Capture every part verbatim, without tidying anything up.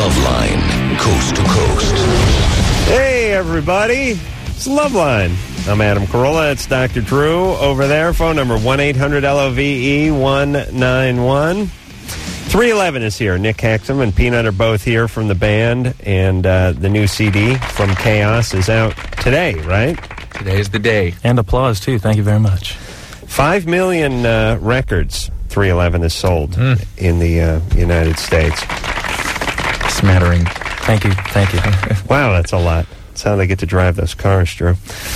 Loveline, coast to coast. Hey, everybody. It's Loveline. I'm Adam Carolla. It's Doctor Drew over there. Phone number one eight hundred L O V E one nine one. three eleven is here. Nick Hexum and Peanut are both here from the band, and uh, the new C D from Chaos is out today, right? Today is the day. And applause, too. Thank you very much. Five million uh, records three eleven has sold mm. in the uh, United States. Smattering. Thank you. Thank you. Wow, that's a lot. That's how they get to drive those cars, Drew.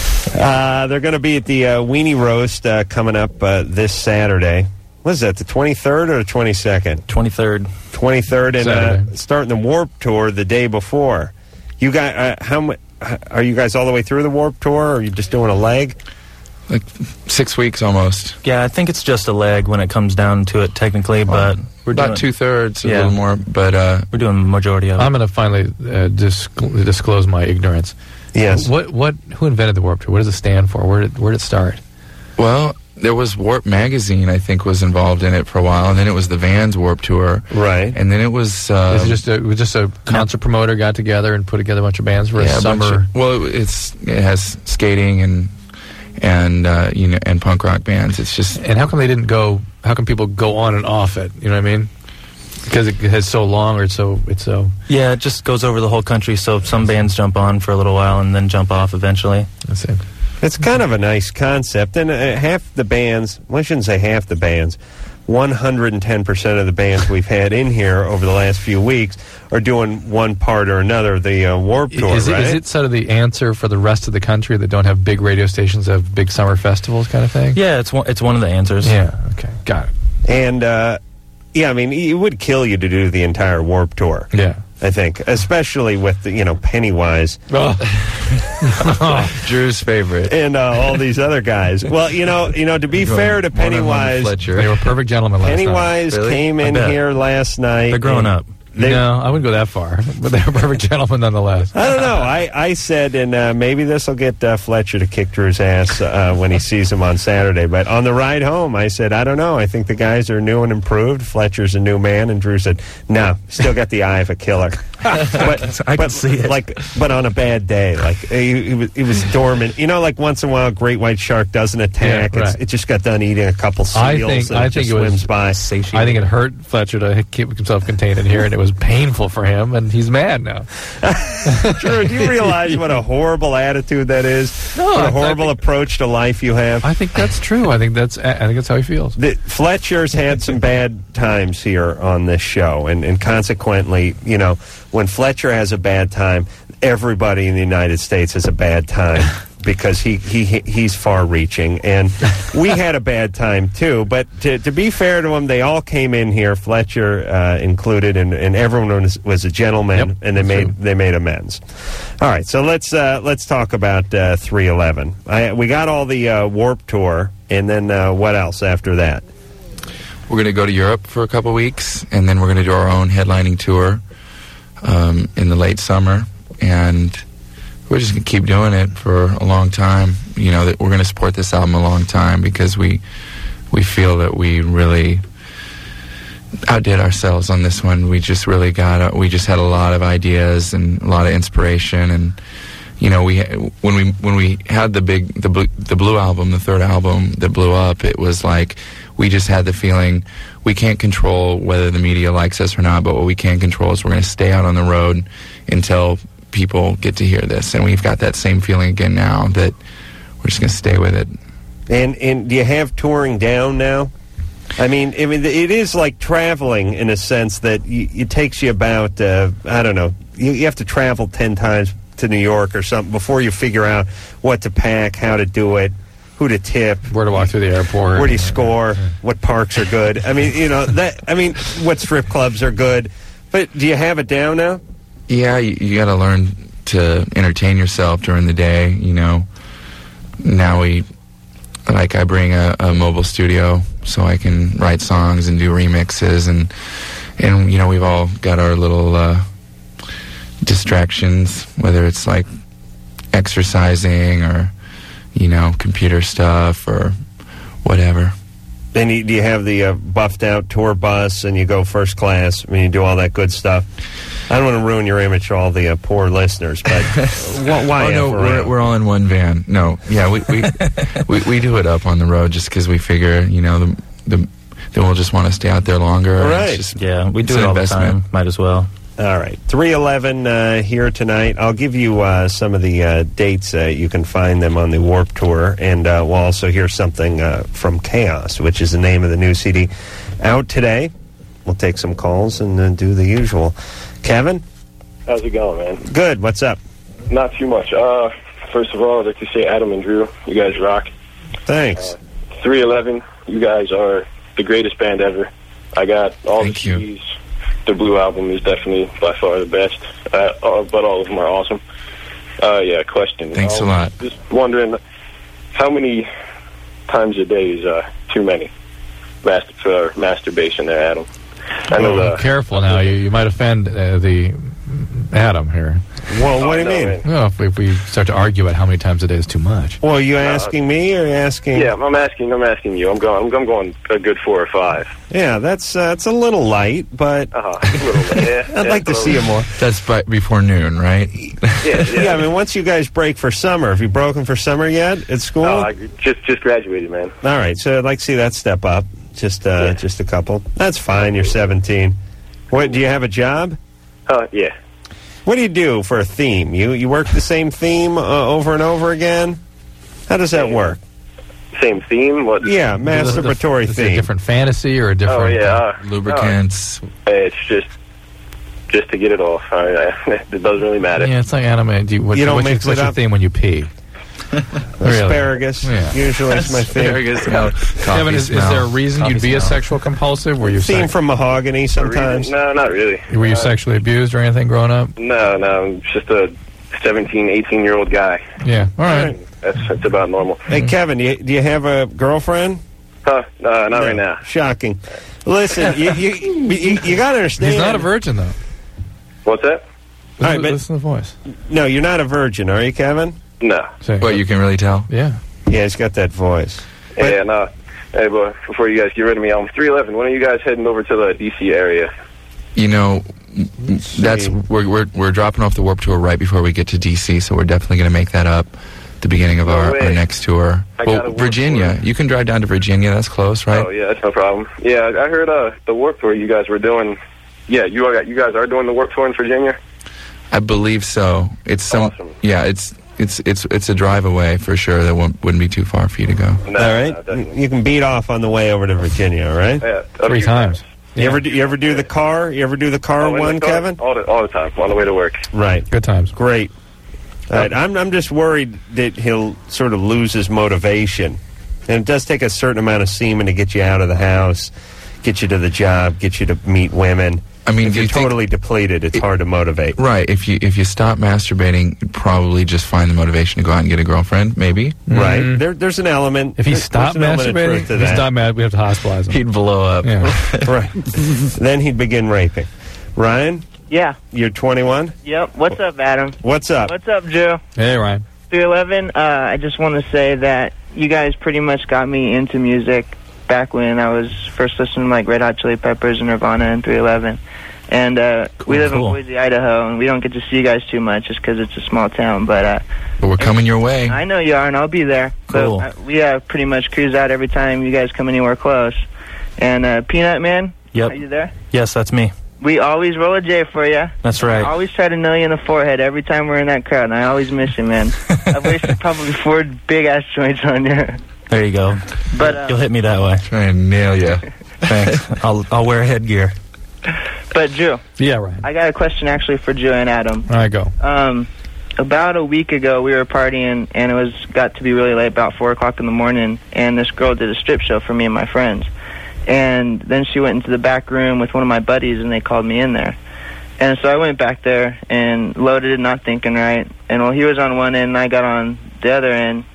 Uh, they're going to be at the uh, Weenie Roast uh, coming up uh, this Saturday. What is that, the twenty-third or the twenty-second? twenty-third. twenty-third, and uh, starting the Warped Tour the day before. You guys, uh, how much? Are you guys all the way through the Warped Tour, or are you just doing a leg? Like six weeks almost. Yeah, I think it's just a leg when it comes down to it, technically, but well, we're about doing, two-thirds, a yeah. little more, but uh, we're doing the majority of it. I'm going to finally uh, discl- disclose my ignorance. Yes. What? What? Who invented the Warped Tour? What does it stand for? Where did, where did it start? Well, there was Warp Magazine, I think, was involved in it for a while, and then it was the Vans Warped Tour. Right. And then it was... Uh, Is it just a, it was just a concert promoter got together and put together a bunch of bands for yeah, a summer? A of, well, it's it has skating and and uh, you know and punk rock bands. It's just... And how come they didn't go... How come people go on and off it? You know what I mean? Because it has so long, or it's so... It's so... Yeah, it just goes over the whole country, so some bands jump on for a little while and then jump off eventually. That's it. It's kind of a nice concept, and uh, half the bands, well, I shouldn't say half the bands, one hundred ten percent of the bands we've had in here over the last few weeks are doing one part or another of the uh, Warped Tour, is it, right? Is it sort of the answer for the rest of the country that don't have big radio stations, have big summer festivals kind of thing? Yeah, it's one, it's one of the answers. Yeah, okay, got it. And, uh, yeah, I mean, it would kill you to do the entire Warped Tour. Yeah. I think, especially with, the, you know, Pennywise. Oh. Drew's favorite. And uh, all these other guys. Well, you know, you know, to be fair to Pennywise, they were perfect gentlemen last Pennywise night. Really? came in here last night. They're growing up. They, no, I wouldn't go that far, but they were perfect gentlemen nonetheless. I don't know. I, I said, and uh, maybe this will get uh, Fletcher to kick Drew's ass uh, when he sees him on Saturday. But on the ride home, I said, I don't know. I think the guys are new and improved. Fletcher's a new man, and Drew said, no, still got the eye of a killer. but I but can see it. Like, but on a bad day, like he, he, was, he was dormant. You know, like once in a while, a great white shark doesn't attack. Yeah, right. it's, it just got done eating a couple seals. I think and I it think just it was swims by. Satiated. I think it hurt Fletcher to keep himself contained in here, and it was painful for him, and he's mad now. Drew, do you realize what a horrible attitude that is? No, what a I- horrible I think- approach to life you have. I think that's true. I think that's I think that's how he feels. The, Fletcher's had some bad times here on this show, and, and consequently, you know, when Fletcher has a bad time, everybody in the United States has a bad time because he, he he's far-reaching, and we had a bad time too. But to, to be fair to him, they all came in here, Fletcher uh, included, and, and everyone was, was a gentleman, Yep, and they made true. they made amends. All right, so let's uh, let's talk about uh, three eleven. I, we got all the uh, Warped Tour, and then uh, what else after that? We're going to go to Europe for a couple weeks, and then we're going to do our own headlining tour um, in the late summer, and we're just going to keep doing it for a long time. You know, that we're going to support this album a long time because we we feel that we really outdid ourselves on this one. We just really got, a, we just had a lot of ideas and a lot of inspiration, and you know, we when we when we had the big the blue, the blue album, the third album that blew up, it was like we just had the feeling we can't control whether the media likes us or not, but what we can control is we're going to stay out on the road until people get to hear this, and we've got that same feeling again now that we're just going to stay with it. And and do you have touring down now? I mean, I mean, it is like traveling in a sense that y- it takes you about uh, I don't know. You, you have to travel ten times to New York or something before you figure out what to pack, how to do it, who to tip, Where to walk through the airport, where do you score, what parks are good. I mean, you know that. I mean, what strip clubs are good. But do you have it down now? Yeah, you, you got to learn to entertain yourself during the day. You know, now we, like, I bring a, a mobile studio so I can write songs and do remixes, and and you know, we've all got our little uh, distractions, whether it's like exercising or, you know, computer stuff or whatever. Then you, do you have the uh, buffed out tour bus and you go first class? I mean, you do all that good stuff. I don't want to ruin your image to all the uh, poor listeners, but why? why oh, no, F we're, around? we're all in one van. No, yeah, we we, we, we do it up on the road just because we figure, you know, the the then we'll just want to stay out there longer. All and right. it's just- Yeah, we do it's it an all the investment. time. Might as well. All right, three eleven uh, here tonight. I'll give you uh, some of the uh, dates. Uh, you can find them on the Warped Tour, and uh, we'll also hear something uh, from Chaos, which is the name of the new C D out today. We'll take some calls and uh, do the usual. Kevin? How's it going, man? Good. What's up? Not too much. Uh, first of all, I'd like to say Adam and Drew, you guys rock. Thanks. three eleven, you guys are the greatest band ever. I got all Thank the you. C Ds. The Blue Album is definitely by far the best, uh, uh, but all of them are awesome. Uh, yeah, question. Thanks I a was lot. Just wondering, how many times a day is uh, too many? Master, for masturbation there, Adam. I know Oh, uh, careful now. You, you might offend uh, the Adam here. Well, what do you no, mean? man. Well, if, if we start to argue about how many times a day is too much. Well, are you asking me or are you asking? Yeah, I'm asking. I'm asking you. I'm going. I'm, I'm going a good four or five. Yeah, that's uh, it's a little light, but Uh-huh. A little bit, yeah. I'd yeah, like to so- see you more. That's by, before noon, right? Yeah, yeah. Yeah, I mean, once you guys break for summer, have you broken for summer yet at school? Oh, I just just graduated, man. All right, so I'd like to see that step up. Just, uh, Yeah. just a couple. That's fine. You're seventeen. What? Do you have a job? Uh, yeah. What do you do for a theme? You you work the same theme uh, over and over again? How does that work? Same theme. What? Yeah, The- the- masturbatory is it a theme. different fantasy or a different? Oh yeah. Uh, Lubricants. uh, it's just just to get it off. I, I, it doesn't really matter. Yeah, it's like anime. Do you, what, You don't what's your, mix it what's your up? theme when you pee? Really? Asparagus. Yeah. Usually it's my theme. Asparagus smell, coffee Kevin, is, is smell, there a reason coffee you'd be a smell. sexual compulsive? Were you Theme sex- from Mahogany sometimes. No, not really. were you Uh, sexually abused or anything growing up? No, no. I'm just a seventeen, eighteen year old guy. Yeah. All right. That's that's about normal. Hey, Kevin, you, do you have a girlfriend? Huh? Uh, not No. right now. Shocking. Listen, you you, you, you got to understand. He's not a virgin though. What's that? Listen, All right, but- listen to the voice. No, you're not a virgin, are you, Kevin? No. Say, What, you can really tell? Yeah. Yeah, he's got that voice. But- yeah, no. Hey, but before you guys get rid of me, I'm three eleven. When are you guys heading over to the D C area? You know, that's we're, we're we're dropping off the Warped Tour right before we get to D C, so we're definitely going to make that up at the beginning of No our, way. our next tour. I Well, got a Warped Virginia, Tour. you can drive down to Virginia. That's close, right? Oh yeah, that's no problem. Yeah, I heard uh, the Warped Tour you guys were doing. Yeah, you are. You guys are doing the Warped Tour in Virginia. I believe so. It's some. Awesome. Yeah, it's it's it's it's a drive away for sure. That won't, wouldn't be too far for you to go. No, all no, right, definitely. you can beat off on the way over to Virginia. All right. Yeah, a Three few times. You ever do, you ever do the car? You ever do the car Oh, in the one, car? Kevin? All the all the time on the way to work. Right. Good times. Great. All right. I'm I'm just worried that he'll sort of lose his motivation, and it does take a certain amount of semen to get you out of the house, get you to the job, get you to meet women. I mean, if do you're you think- totally depleted, it's It- hard to motivate. Right. If you if you stop masturbating, you'd probably just find the motivation to go out and get a girlfriend. Maybe. Right. Mhm. There, there's an element. If he there's- stopped there's an element of masturbating, truth to if he that. stopped mad, we have to hospitalize him. He'd blow up. Yeah. Right. Then he'd begin raping. Ryan, Yeah. you're twenty-one. Yep. What's up, Adam? What's up? What's up, Joe? Hey, Ryan. three eleven. Uh, I just want to say that you guys pretty much got me into music back when I was first listening to like Red Hot Chili Peppers and Nirvana and three eleven. And uh, we live cool. in Boise, Idaho, and we don't get to see you guys too much just because it's a small town. But uh, But we're coming your way. I know you are, and I'll be there. Cool. But, uh, we uh, pretty much cruise out every time you guys come anywhere close. And uh, Peanut Man, Yep. are you there? Yes, that's me. We always roll a J for you. That's I right. always try to nail you in the forehead every time we're in that crowd, and I always miss you, man. I've wasted probably four big-ass joints on you. There you go. But, uh, You'll hit me that way. Try and nail you. Thanks. I'll I'll wear headgear. but Drew, Yeah, Ryan. I got a question actually for Drew and Adam. All right, go. Um, about a week ago, we were partying, and it was got to be really late, about four o'clock in the morning, and this girl did a strip show for me and my friends. And then she went into the back room with one of my buddies, and they called me in there. And so I went back there and loaded it, not thinking right. And while he was on one end, and I got on the other end,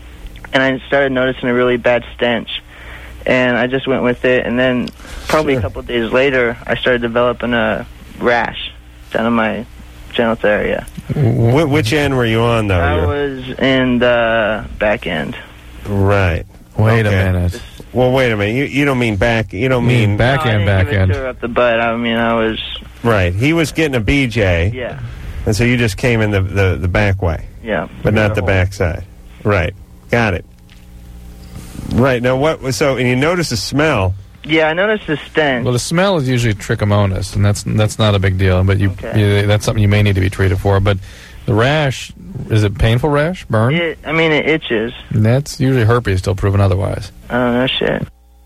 and I started noticing a really bad stench. And I just went with it, and then probably Sure. a couple of days later, I started developing a rash down in my genital area. Wh- which end were you on, though? I You're- was in the back end. Right. Wait Okay. a minute. Well, wait a minute. You you don't mean back? You don't mean mean back No, I end, didn't back give it end. to her up the butt. I mean, I was right? He was getting a B J, yeah, and so you just came in the the, the back way, yeah, but not the back side. Right? Got it. Right now, what was so? And you notice the smell. Yeah, I noticed the stench. Well, the smell is usually trichomonas, and that's that's not a big deal. But you, Okay. you that's something you may need to be treated for. But the rash, is it painful rash? Burn? It, I mean, it itches. And that's usually herpes, still proven otherwise. I don't know shit.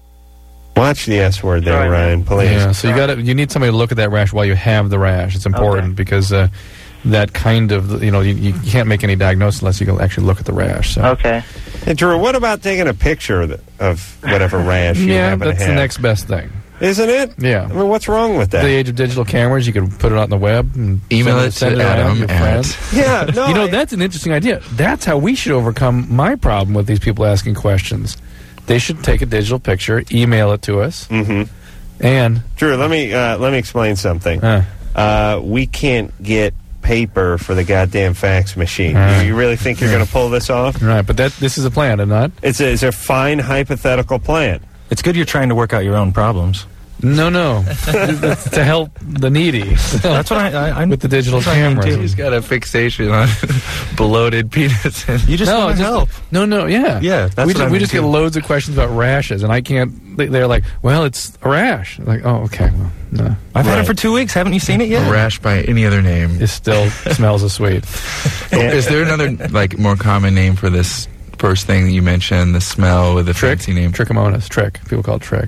Watch the S word there, Sorry, Ryan. Please. Yeah, so you got to you need somebody to look at that rash while you have the rash. It's important Okay. because uh, that kind of you know you, you can't make any diagnosis unless you can actually look at the rash. So. Okay. Hey, Drew, what about taking a picture of, the, of whatever rash you Yeah, happen that's to the have? next best thing. Isn't it? Yeah. I mean, what's wrong with The that? age of digital cameras, you can put it on the web and Email send it send to around Adam your at- friends. Yeah, no. You know, I- that's an interesting idea. That's how we should overcome my problem with these people asking questions. They should take a digital picture, email it to us, Mhm. and Drew, let me uh, let me explain something. uh, Uh, we can't get paper for the goddamn fax machine. Uh, you, you really think you're going to pull this off? right. But that this is a plan, and not It's a, it's a fine hypothetical plan. It's good you're trying to work out your own problems. no, no, It's to help the needy. That's what I, I, I'm with the digital that's what I mean, cameras. too. He's got a fixation on bloated penis. You just no, want to just, help. no, no, yeah, Yeah, that's we what just, I we mean, just get too. loads of questions about rashes, and I can't. They, they're like, "Well, it's a rash." I'm like, oh, okay, well, no, I've had Right. it for two weeks. Haven't you seen it yet? A rash by any other name. it still smells as sweet. Is there another like more common name for this first thing that you mentioned? The smell with the Trick, fancy name. trichomonas, trick. People call it trick.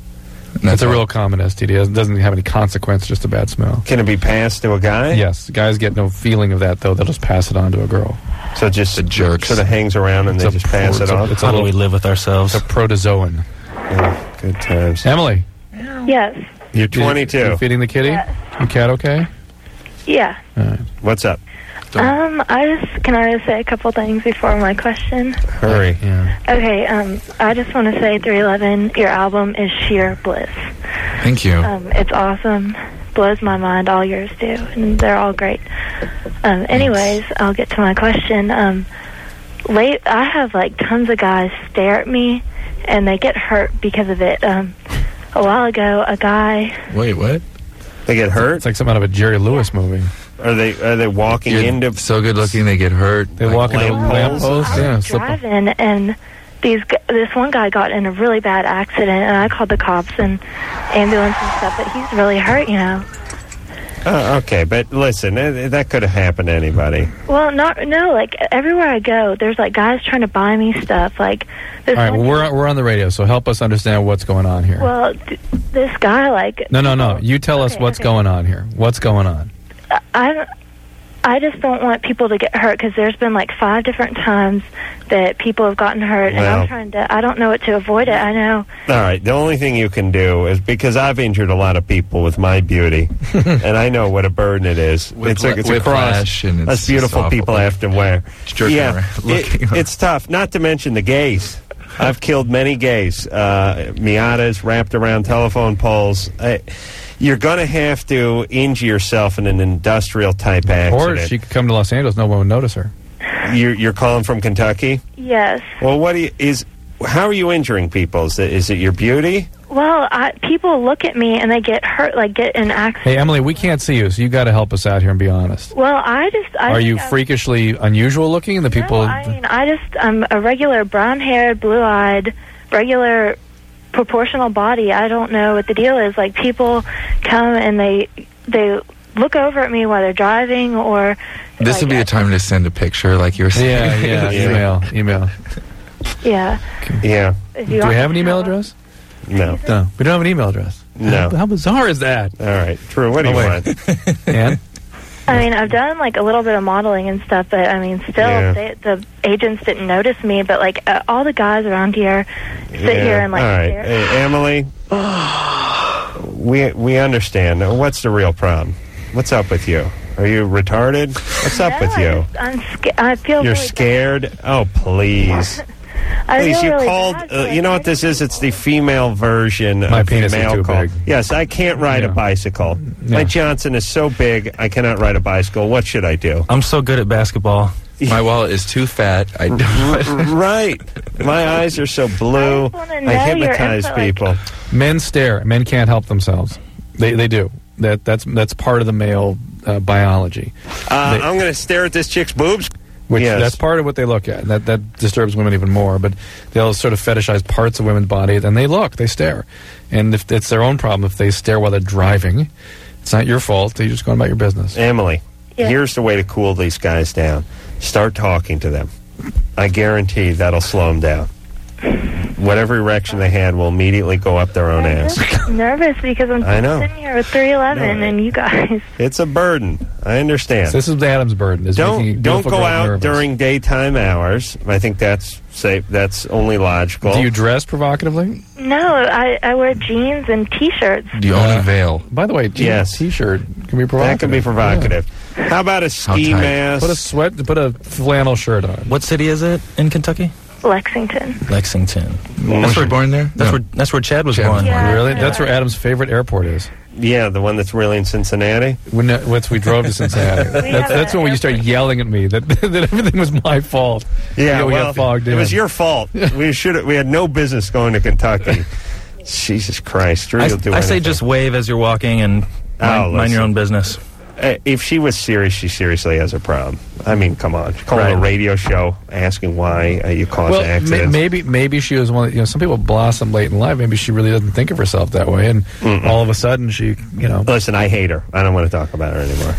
And That's a all. real common S T D. It doesn't have any consequence, just a bad smell. Can it be passed to a guy? Yes, guys get no feeling of that though. They'll just pass it on to a girl. So it just The jerks. sort of hangs around and It's they a just pass pro- it it's a- off. it's a How do we little- live with ourselves? It's a protozoan. Oh, good times. Emily, Yes. You're twenty-two. You feeding the kitty? Yes. Your cat okay? Yeah. All right. What's up? Um, I just can I just say a couple things before my question. Hurry. Yeah. Okay. Um, I just want to say, three eleven, your album is sheer bliss. Thank you. Um, it's awesome. Blows my mind. All yours do, and they're all great. Um, anyways, I'll get to my question. Um, late, I have like tons of guys stare at me, and they get hurt because of it. Um, a while ago, a guy. Wait, what? They get hurt? It's like something out of a Jerry Lewis movie. Are they are they walking You're into so good looking they get hurt. They Like, walk into a lamp poles? lamppost. Yeah, I was slip on- driving, and these gu- this one guy got in a really bad accident, and I called the cops and ambulance and stuff. But he's really hurt, you know. Oh, okay, but listen, eh, that could have happened to anybody. Well, not no. Like everywhere I go, there's like guys trying to buy me stuff. Like this. All right, one- well, we're we're on the radio, so help us understand what's going on here. well, th- this guy like. no, no, no. You tell us Okay, what's okay. going on here. What's going on? I- I don't. I just don't want people to get hurt because there's been like five different times that people have gotten hurt, and Well. I'm trying to. I don't know what to avoid it. I know. All right, the only thing you can do is because I've injured a lot of people with my beauty, and I know what a burden it is. With it's a, it's a whiplash, cross. and it's Us beautiful just people awful. have to wear. Just jerking yeah, around, it- looking. it's tough. Not to mention the gays. I've killed many gays. Uh, Miatas wrapped around telephone poles. I, you're going to have to injure yourself in an industrial type accident. Or she could come to Los Angeles, no one would notice her. You're, you're calling from Kentucky? Yes. Well, what do you, is? How are you injuring people? Is it, is it your beauty? Well, I, people look at me and they get hurt, like get in accidents. Hey, Emily, we can't see you, so you got to help us out here and be honest. Well, I just. I Are think you I'm- freakishly unusual looking? The people. No, I mean, I just. I'm a regular brown-haired, blue-eyed, regular, proportional body. I don't know what the deal is. Like people come and they they look over at me while they're driving, or. This like, would be the time to send a picture, like you were saying. yeah, yeah, email, email. Yeah. Yeah. If Do you we want have an to email tell- address? No. No, we don't have an email address. No. How, how bizarre is that? All right. True. What do Oh, you wait. want? Ann? I mean, I've done like a little bit of modeling and stuff, but I mean, still, Yeah. they, the agents didn't notice me. But like uh, all the guys around here sit Yeah. here and like. All right. stare. Hey, Emily, we we understand. Now, what's the real problem? What's up with you? Are you retarded? What's up No, with I you? just- I'm sca- I feel You're really scared? Oh, please. I Please, feel you really called. bad Uh, for you know it. what this is? It's the female version My of penis the is male too call. big. Yes, I can't ride Yeah. a bicycle. Yeah. My Johnson is so big, I cannot ride a bicycle. What should I do? I'm so good at basketball. My wallet is too fat. I don't. R- right. My eyes are so blue. I just wanna I know your hypnotize input, like- people. Men stare. Men can't help themselves. They they do. That that's that's part of the male uh, biology. Uh, They- I'm going to stare at this chick's boobs. Which Yes. that's part of what they look at. That that disturbs women even more. But they'll sort of fetishize parts of women's bodies, and they look, they stare, and if it's their own problem if they stare while they're driving, it's not your fault. You're just going about your business. Emily, Yeah. here's the way to cool these guys down. Start talking to them. I guarantee that'll slow them down. Whatever erection they had will immediately go up their own I'm ass. just nervous because I'm I know. sitting here with three eleven No. and you guys. It's a burden. I understand. So this is Adam's burden. Is making a Don't don't beautiful go girl out nervous. during daytime hours. I think that's safe. That's only logical. Do you dress provocatively? No, I, I wear jeans and T-shirts. Do you own a veil? By the way, jeans, Yes. t-shirt can be provocative. that can be provocative. How about a How ski tight? mask? Put a sweat, put a flannel shirt on. What city is it in Kentucky? Lexington. Lexington. Was you born there? That's No. where that's where Chad was Chad was born. Yeah. Really? That's where Adam's favorite airport is. yeah, the one that's really in Cincinnati. When that- once we drove to Cincinnati, that's, have that's a when you start airport. yelling at me that that everything was my fault. Yeah, we well, got fogged it in. was your fault. we should. We had no business going to Kentucky. Jesus Christ! Drew I, will do I say anything. just wave as you're walking and Oh, mind, mind your listen. own business. Uh, if she was serious, she seriously has a problem. I mean, come on, calling Right. a radio show asking why uh, you cause well, ma- accidents. maybe maybe she was one. Of, you know, some people blossom late in life. Maybe she really doesn't think of herself that way, and all of a sudden she, you know, Listen, I hate her. I don't want to talk about her anymore.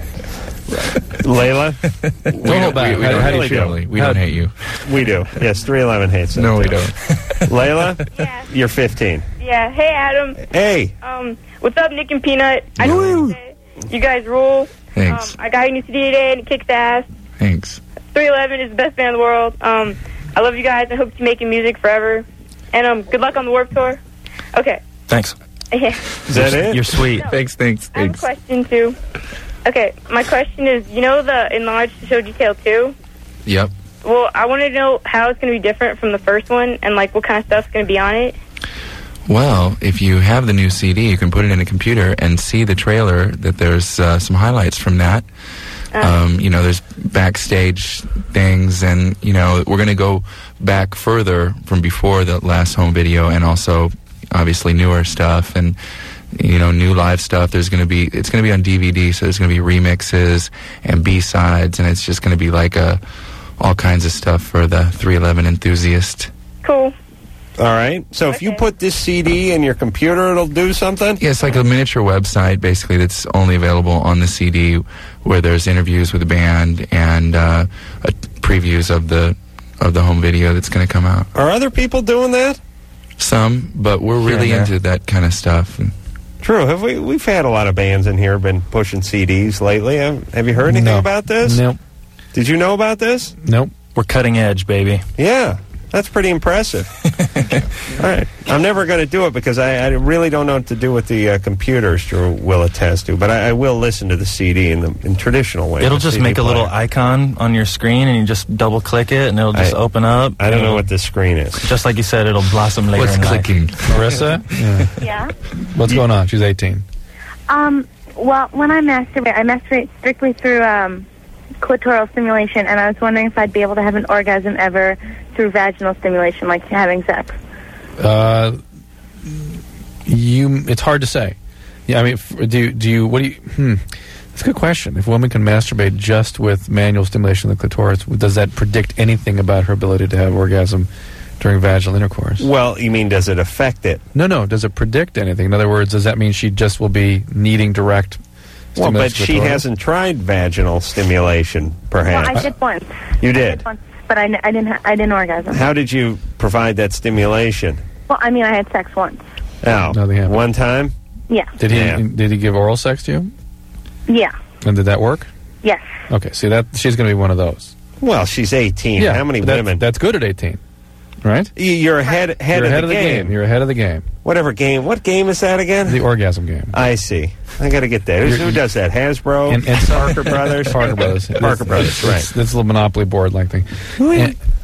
Layla, don't hold back. We, we How- don't how do you hate feel? you, Emily. We How- don't hate you. we do. Yes, three eleven hates No, it. we don't. Layla, Yeah. you're fifteen. Yeah. Hey, Adam. Hey, Um, what's up, Nick and Peanut? I just wanted to say, you guys rule. Thanks. Um, I got your new C D today and it kicks ass. Thanks. three eleven is the best band in the world. Um, I love you guys. I hope you're making music forever. And um, good luck on the Warped Tour. Okay. Thanks. Yeah. is that it? You're sweet. Thanks. Thanks. I have a Thanks. question too. Okay, my question is, you know the enlarged show detail two? Yep. Well, I want to know how it's going to be different from the first one, and like what kind of stuff's going to be on it. Well, if you have the new C D, you can put it in a computer and see the trailer. That there's uh, some highlights from that. Um, you know, there's backstage things, and you know, we're going to go back further from before the last home video, and also obviously newer stuff, and you know, new live stuff. There's going to be, it's going to be on D V D, so there's going to be remixes and B-sides, and it's just going to be like a all kinds of stuff for the three eleven enthusiast. Cool. All right. So if you Okay. put this C D in your computer, it'll do something. Yeah, it's like a miniature website, basically, that's only available on the C D, where there's interviews with the band and uh, uh, previews of the of the home video that's going to come out. Are other people doing that? Some, but we're Here really and there. into that kind of stuff. And True. Have we? We've had a lot of bands in here been pushing C Ds lately. Have, have you heard anything No. about this? Nope. Did you know about this? Nope. We're cutting edge, baby. Yeah, that's pretty impressive. All right. I'm never going to do it because I, I really don't know what to do with the uh, computers, Drew will attest to, but I, I will listen to the C D in the in traditional way. It'll the just C D make a little player. icon on your screen, and you just double click it, and it'll just I- open up. I don't know It'll- what this screen is. Just like you said, it'll blossom later what's in life. clicking? Marissa, yeah. Yeah. What's going on? She's eighteen. Um, well, when I masturbate, I masturbate strictly through um, clitoral stimulation, and I was wondering if I'd be able to have an orgasm ever through vaginal stimulation, like having sex. Uh, you. It's hard to say. Yeah, I mean, f- do you- do you? What do you? Hmm. That's a good question. If a woman can masturbate just with manual stimulation of the clitoris, does that predict anything about her ability to have orgasm during vaginal intercourse? Well, you mean does it affect it? No, no. Does it predict anything? In other words, does that mean she just will be needing direct Well, but stimulation of the she clitoris? hasn't tried vaginal stimulation, perhaps. Well, I did once. You I did? once, but I, n- I didn't. Ha- I didn't orgasm. How did you provide that stimulation? Well, I mean, I had sex once. Oh, Nothing happened. one time? Yeah. Did he? Yeah. Did he give oral sex to you? Yeah. And did that work? Yes. Okay. See that she's going to be one of those. Well, she's eighteen. Yeah. How many but that's, women? That's good at eighteen, right? Y- You're ahead, head You're of, ahead the, of the game. game. You're ahead of the game. Whatever game. What game is that again? The orgasm game. I see. I got to get that. Who's- Who does that? Hasbro? And- and- Parker Brothers? Parker Brothers. Parker Brothers, It's- right. It's, it's a little Monopoly board like thing. And-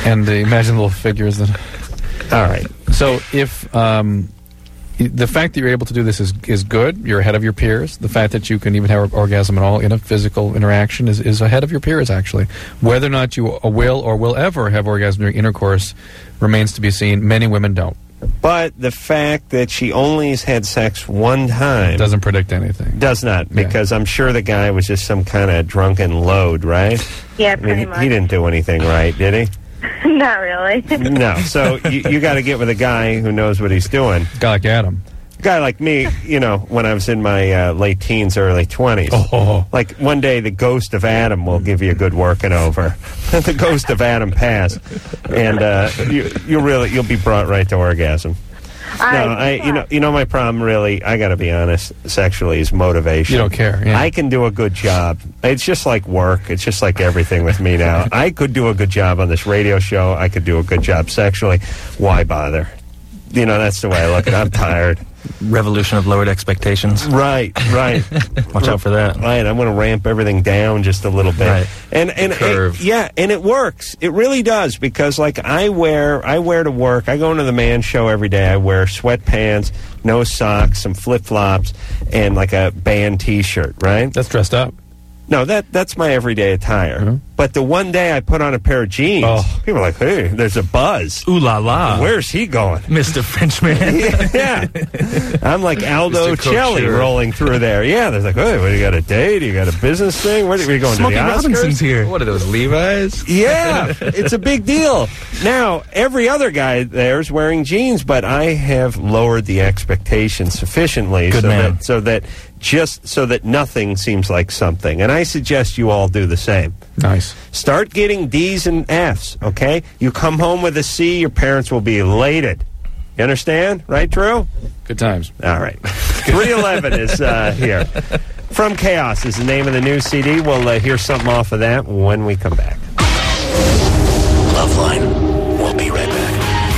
and the imaginable figures. That. All right. So if um, the fact that you're able to do this is is good, you're ahead of your peers. The fact that you can even have orgasm at all in a physical interaction is, is ahead of your peers, actually. Whether or not you will or will ever have orgasm during intercourse remains to be seen. Many women don't. But the fact that she only has had sex one time doesn't predict anything. Does not, because yeah. I'm sure the guy was just some kind of drunken load, right? Yeah, I mean, pretty he, much. he didn't do anything right, did he? Not really. No. So you, you got to get with a guy who knows what he's doing. A guy like Adam. A guy like me, you know, when I was in my uh, late teens, early twenties. Oh. Like one day the ghost of Adam will give you a good working over. The ghost of Adam passed, and uh, you you really you'll be brought right to orgasm. No, I, you know, you know, my problem really, I got to be honest, sexually is motivation. You don't care. Yeah. I can do a good job. It's just like work. It's just like everything with me now. I could do a good job on this radio show. I could do a good job sexually. Why bother? You know, that's the way I look at it. I'm tired. Revolution of lowered expectations. Right, right. Watch out for that. Right, I'm going to ramp everything down just a little bit. Right. And and it, yeah, and it works. It really does, because like I wear I wear to work. I go into the man show every day. I wear sweatpants, no socks, some flip-flops, and like a band T-shirt, right? That's dressed up. No, that that's my everyday attire. Mm-hmm. But the one day I put on a pair of jeans, oh. people are like, hey, there's a buzz. Ooh la la. Where's he going? Mister Frenchman. Yeah. I'm like Aldo Celli rolling through there. Yeah, there's like, hey, what, you got a date? You got a business thing? Where are you going Smokey to the Oscars? Robinson's here. What are those, Levi's? Yeah, it's a big deal. Now, every other guy there is wearing jeans, but I have lowered the expectations sufficiently Good so man. that so that just so that nothing seems like something. And I suggest you all do the same. Nice. Start getting D's and F's, okay? You come home with a C, your parents will be elated. You understand? Right, Drew? Good times. All right. three eleven is uh, here. From Chaos is the name of the new C D. We'll uh, hear something off of that when we come back. Loveline. We'll be right back.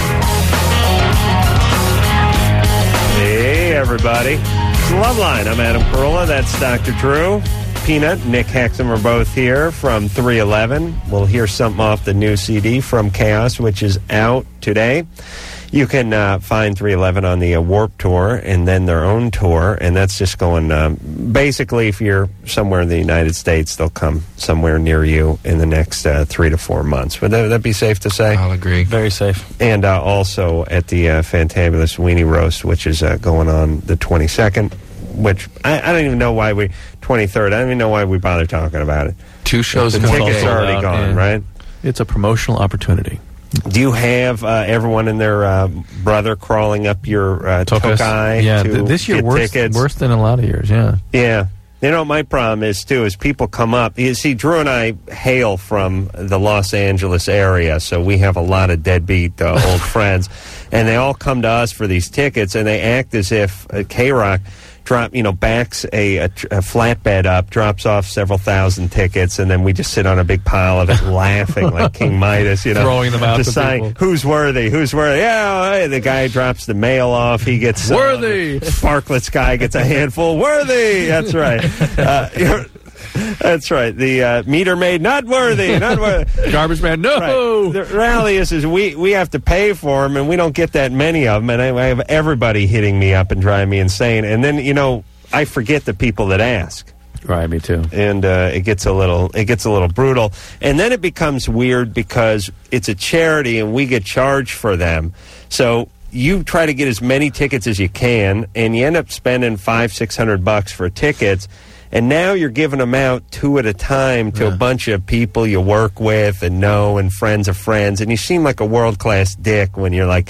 Hey, everybody. It's Loveline. I'm Adam Carolla. That's Doctor Drew. Peanut, Nick Hexum are both here from three eleven. We'll hear something off the new C D From Chaos, which is out today. You can uh, find three eleven on the uh, Warp Tour and then their own tour, and that's just going, um, basically, if you're somewhere in the United States, they'll come somewhere near you in the next uh, three to four months. Would that, that be safe to say? I'll agree. Very safe. And uh, also at the uh, Fantabulous Weenie Roast, which is uh, going on the twenty-second, which I, I don't even know why we, twenty-third, I don't even know why we bother talking about it. Two shows The in one tickets day. are already out, gone, yeah. right? It's a promotional opportunity. Do you have uh, everyone and their uh, brother crawling up your uh, Tokas. Tokai Yeah, to th- this year get worse, tickets? worse than a lot of years, yeah. Yeah. You know, my problem is, too, is people come up. You see, Drew and I hail from the Los Angeles area, so we have a lot of deadbeat uh, old friends. And they all come to us for these tickets, and they act as if uh, K-Rock drop, you know, backs a, a, a flatbed up, drops off several thousand tickets, and then we just sit on a big pile of it laughing like King Midas, you know. Throwing them out to deciding people. who's worthy, who's worthy. Yeah, hey, the guy drops the mail off, he gets... Uh, Worthy! Sparklets guy gets a handful. Worthy! That's right. Uh, you're- That's right. The uh, meter maid, not worthy, not worthy. Garbage man, no! Right. The reality is, is we, we have to pay for them, and we don't get that many of them, and I, I have everybody hitting me up and driving me insane. And then, you know, I forget the people that ask. Right, me too. And uh, it gets a little it gets a little brutal. And then it becomes weird because it's a charity and we get charged for them. So you try to get as many tickets as you can, and you end up spending five, six hundred bucks for tickets. And now you're giving them out two at a time to Yeah. a bunch of people you work with and know and friends of friends. And you seem like a world-class dick when you're like,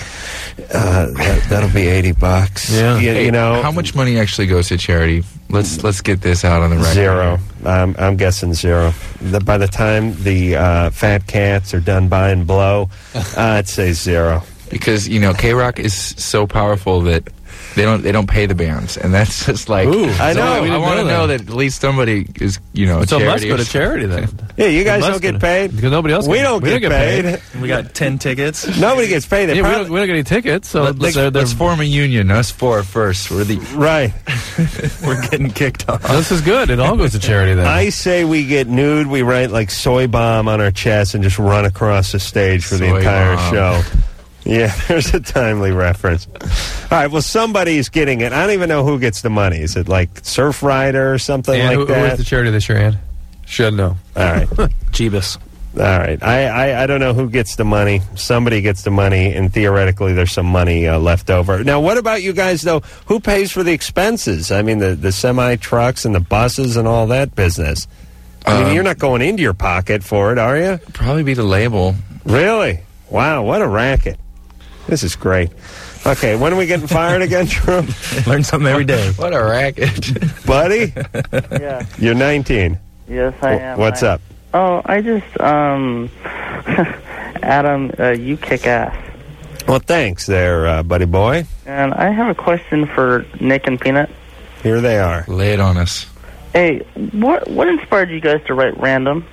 uh, that, that'll be eighty bucks. Yeah. You, Hey, you know, how much money actually goes to charity? Let's let's get this out on the record. Zero. Um, I'm guessing zero. The, by the time the uh, fat cats are done buying blow, uh, I'd say zero. Because, you know, K-Rock is so powerful that they don't they don't pay the bands, and that's just like Ooh, I so know. I, We I didn't want to know know that. that at least somebody is you know. A So it must charity go or to something. charity then. Yeah, you guys It don't must get go to- paid. because nobody else. We gets- don't we get don't paid. We got ten tickets. Nobody gets paid. They Yeah, we probably- don't, we don't get any tickets, so Let, let's, they're, they're, let's form a union. Us four first. We're the right. We're getting kicked off. this is good. It all goes to charity then. I say we get nude. We write like soy bomb on our chest and just run across the stage for the Soy entire bomb. show. Yeah, there's a timely reference. All right, well, somebody's getting it. I don't even know who gets the money. Is it like Surf Rider or something and like who, who that? is the charity this year, Ann? Should know. All right. Jeebus. All right. I, I, I don't know who gets the money. Somebody gets the money, and theoretically there's some money uh, left over. Now, what about you guys, though? Who pays for the expenses? I mean, the, the semi-trucks and the buses and all that business. I mean, Um, you're not going into your pocket for it, are you? probably be the label. Really? Wow, what a racket. This is great. Okay, when are we getting fired again, Drew? Learn something every day. What a racket. Buddy? Yeah. You're nineteen. Yes, I am. What's I, up? Oh, I just, um, Adam, uh, you kick ass. Well, thanks there, uh, buddy boy. And I have a question for Nick and Peanut. Here they are. Lay it on us. Hey, what what inspired you guys to write Random?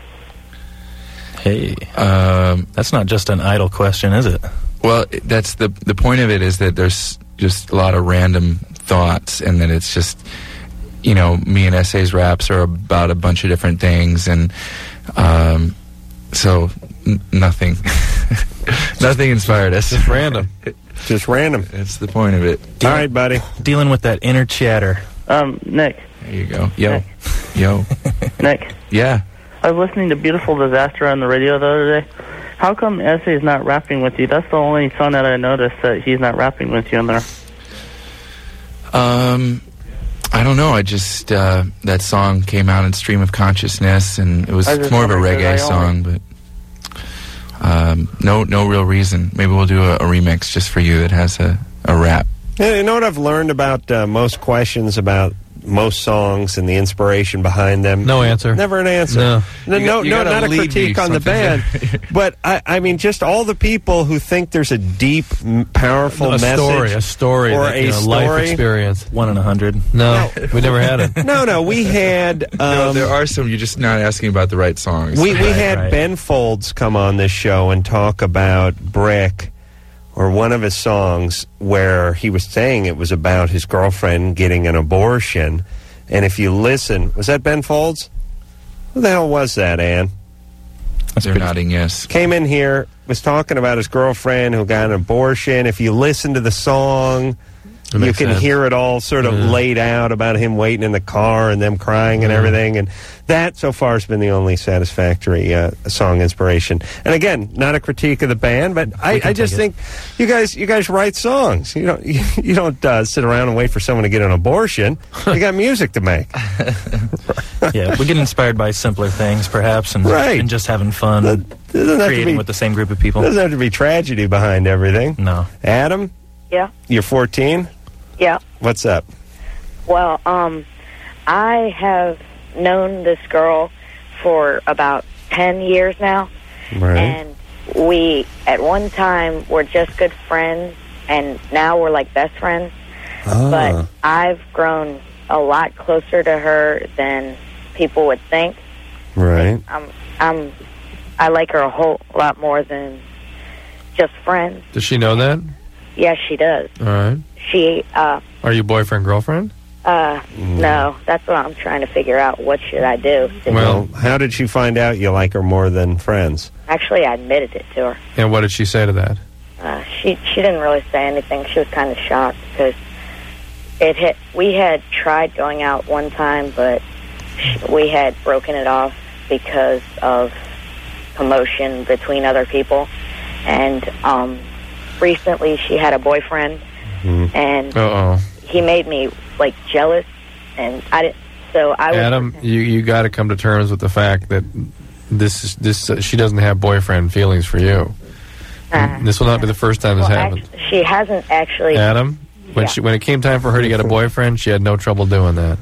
Hey, Um, that's not just an idle question, is it? well, that's the the point of it is that there's just a lot of random thoughts, and that it's just you know me and Essays raps are about a bunch of different things, and um, so n- nothing, nothing inspired us. Just random. Just random. That's the point of it. All right, buddy. Dealing with that inner chatter. Um, Nick, There you go. Yo, yo, Nick, yeah. I was listening to Beautiful Disaster on the radio the other day. How come Essay's not rapping with you? That's the only song that I noticed that he's not rapping with you in there. Um, I don't know. I just uh, that song came out in Stream of Consciousness, and it was I just more of a wondered, 'cause reggae I song, but um, no, no real reason. Maybe we'll do a, a remix just for you that has a, a rap. Yeah, you know what I've learned about uh, most questions about most songs and the inspiration behind them? No answer. Never an answer. No. No, You no, got- you no gotta not a lead me critique on the something. band. But, I, I mean, just all the people who think there's a deep, m- powerful a message. story, a story, or that, a you know, story. life experience. One in a hundred. No, we never had it. No, no, we had... Um, no, there are some. You're just not asking about the right songs. We, we Right, had right. Ben Folds come on this show and talk about Brick, or one of his songs where he was saying it was about his girlfriend getting an abortion. And if you listen, was that Ben Folds? Who the hell was that, Ann? They're nodding yes. Came in here, was talking about his girlfriend who got an abortion. If you listen to the song, It you makes can sense. hear it all sort of Yeah. laid out about him waiting in the car and them crying and Yeah. everything. And that, so far, has been the only satisfactory uh, song inspiration. And again, not a critique of the band, but I, can I just take think you guys you guys write songs. You don't you, you don't uh, sit around and wait for someone to get an abortion. You got music to make. Yeah, we get inspired by simpler things, perhaps, and, Right. and just having fun, It doesn't have to creating be, with the same group of people. doesn't have to be tragedy behind everything. No. Adam, Yeah, you're fourteen. yeah. What's up? Well, um, I have known this girl for about ten years now, Right. and we, at one time, were just good friends, and now we're like best friends. Ah. But I've grown a lot closer to her than people would think. Right. I'm, I'm, I like her a whole lot more than just friends. Does she know that? Yes, she does. All right. She, uh, Are you boyfriend, girlfriend? uh, no, that's what I'm trying to figure out. What should I do? Well, how did she find out you like her more than friends? Actually, I admitted it to her. And what did she say to that? Uh, she she didn't really say anything. She was kind of shocked because it had, we had tried going out one time, but sh we had broken it off because of commotion between other people. And um, recently, she had a boyfriend, Mm-hmm. and Uh-oh. he made me like jealous, and I didn't. So I was. Adam, you, you got to come to terms with the fact that this is, this uh, she doesn't have boyfriend feelings for you. Uh, This will not be the first time this well, happened. act- she hasn't actually. Adam, when Yeah. she when it came time for her to get a boyfriend, she had no trouble doing that.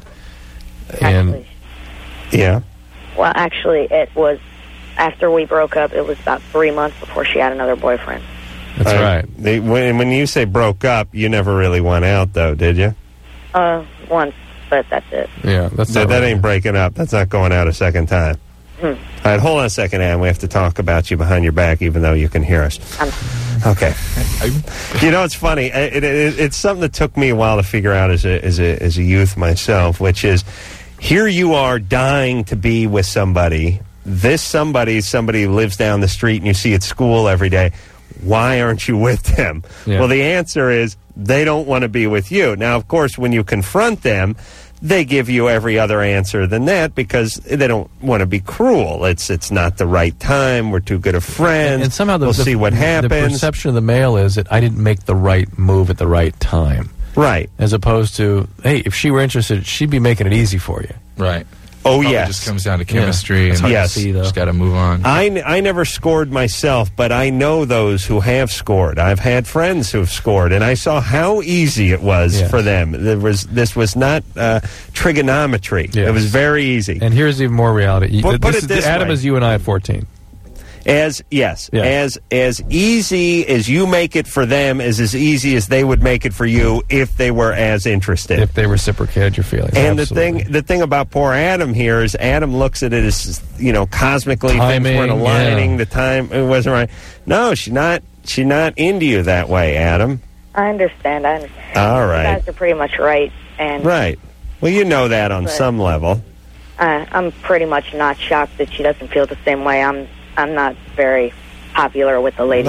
And Actually, Yeah. well, actually, it was after we broke up. It was about three months before she had another boyfriend. That's Uh, right. They, when, when you say broke up, you never really went out, though, did you? Uh, once, but that's it. Yeah, that's that, not that right. ain't breaking up. That's not going out a second time. Hmm. All right, hold on a second, Ann. We have to talk about you behind your back, even though you can hear us. Okay. You know, it's funny. It, it, it, it's something that took me a while to figure out as a, as a as a youth myself, which is, here you are dying to be with somebody. This somebody, somebody who lives down the street and you see at school every day. Why aren't you with them? Yeah. Well, the answer is they don't want to be with you. Now, of course, when you confront them, they give you every other answer than that because they don't want to be cruel. It's it's not the right time. We're too good of friends. And somehow the, we'll the, see what the happens. perception of the male is that I didn't make the right move at the right time. Right. As opposed to, hey, if she were interested, she'd be making it easy for you. Right. Oh, Probably yes. just comes down to chemistry. Yeah. And hard Yes. to see, though. Just got to move on. I, n- I never scored myself, but I know those who have scored. I've had friends who have scored, and I saw how easy it was Yes. for them. There was This was not uh, trigonometry. Yes. It was very easy. And here's even more reality. You- Put- put this it is- this Adam way. is you and I at fourteen. As yes, Yeah. as as easy as you make it for them is as easy as they would make it for you if they were as interested. If they reciprocated your feelings. And Absolutely. the thing, the thing about poor Adam here is Adam looks at it as, you know, cosmically things weren't Timing, aligning. yeah. The time it wasn't right. No, she's not. She's not into you that way, Adam. I understand. I understand. All You right, guys are pretty much right, and right. Well, you know that on But- some level. uh, I'm pretty much not shocked that she doesn't feel the same way. I'm. I'm not very popular with the ladies.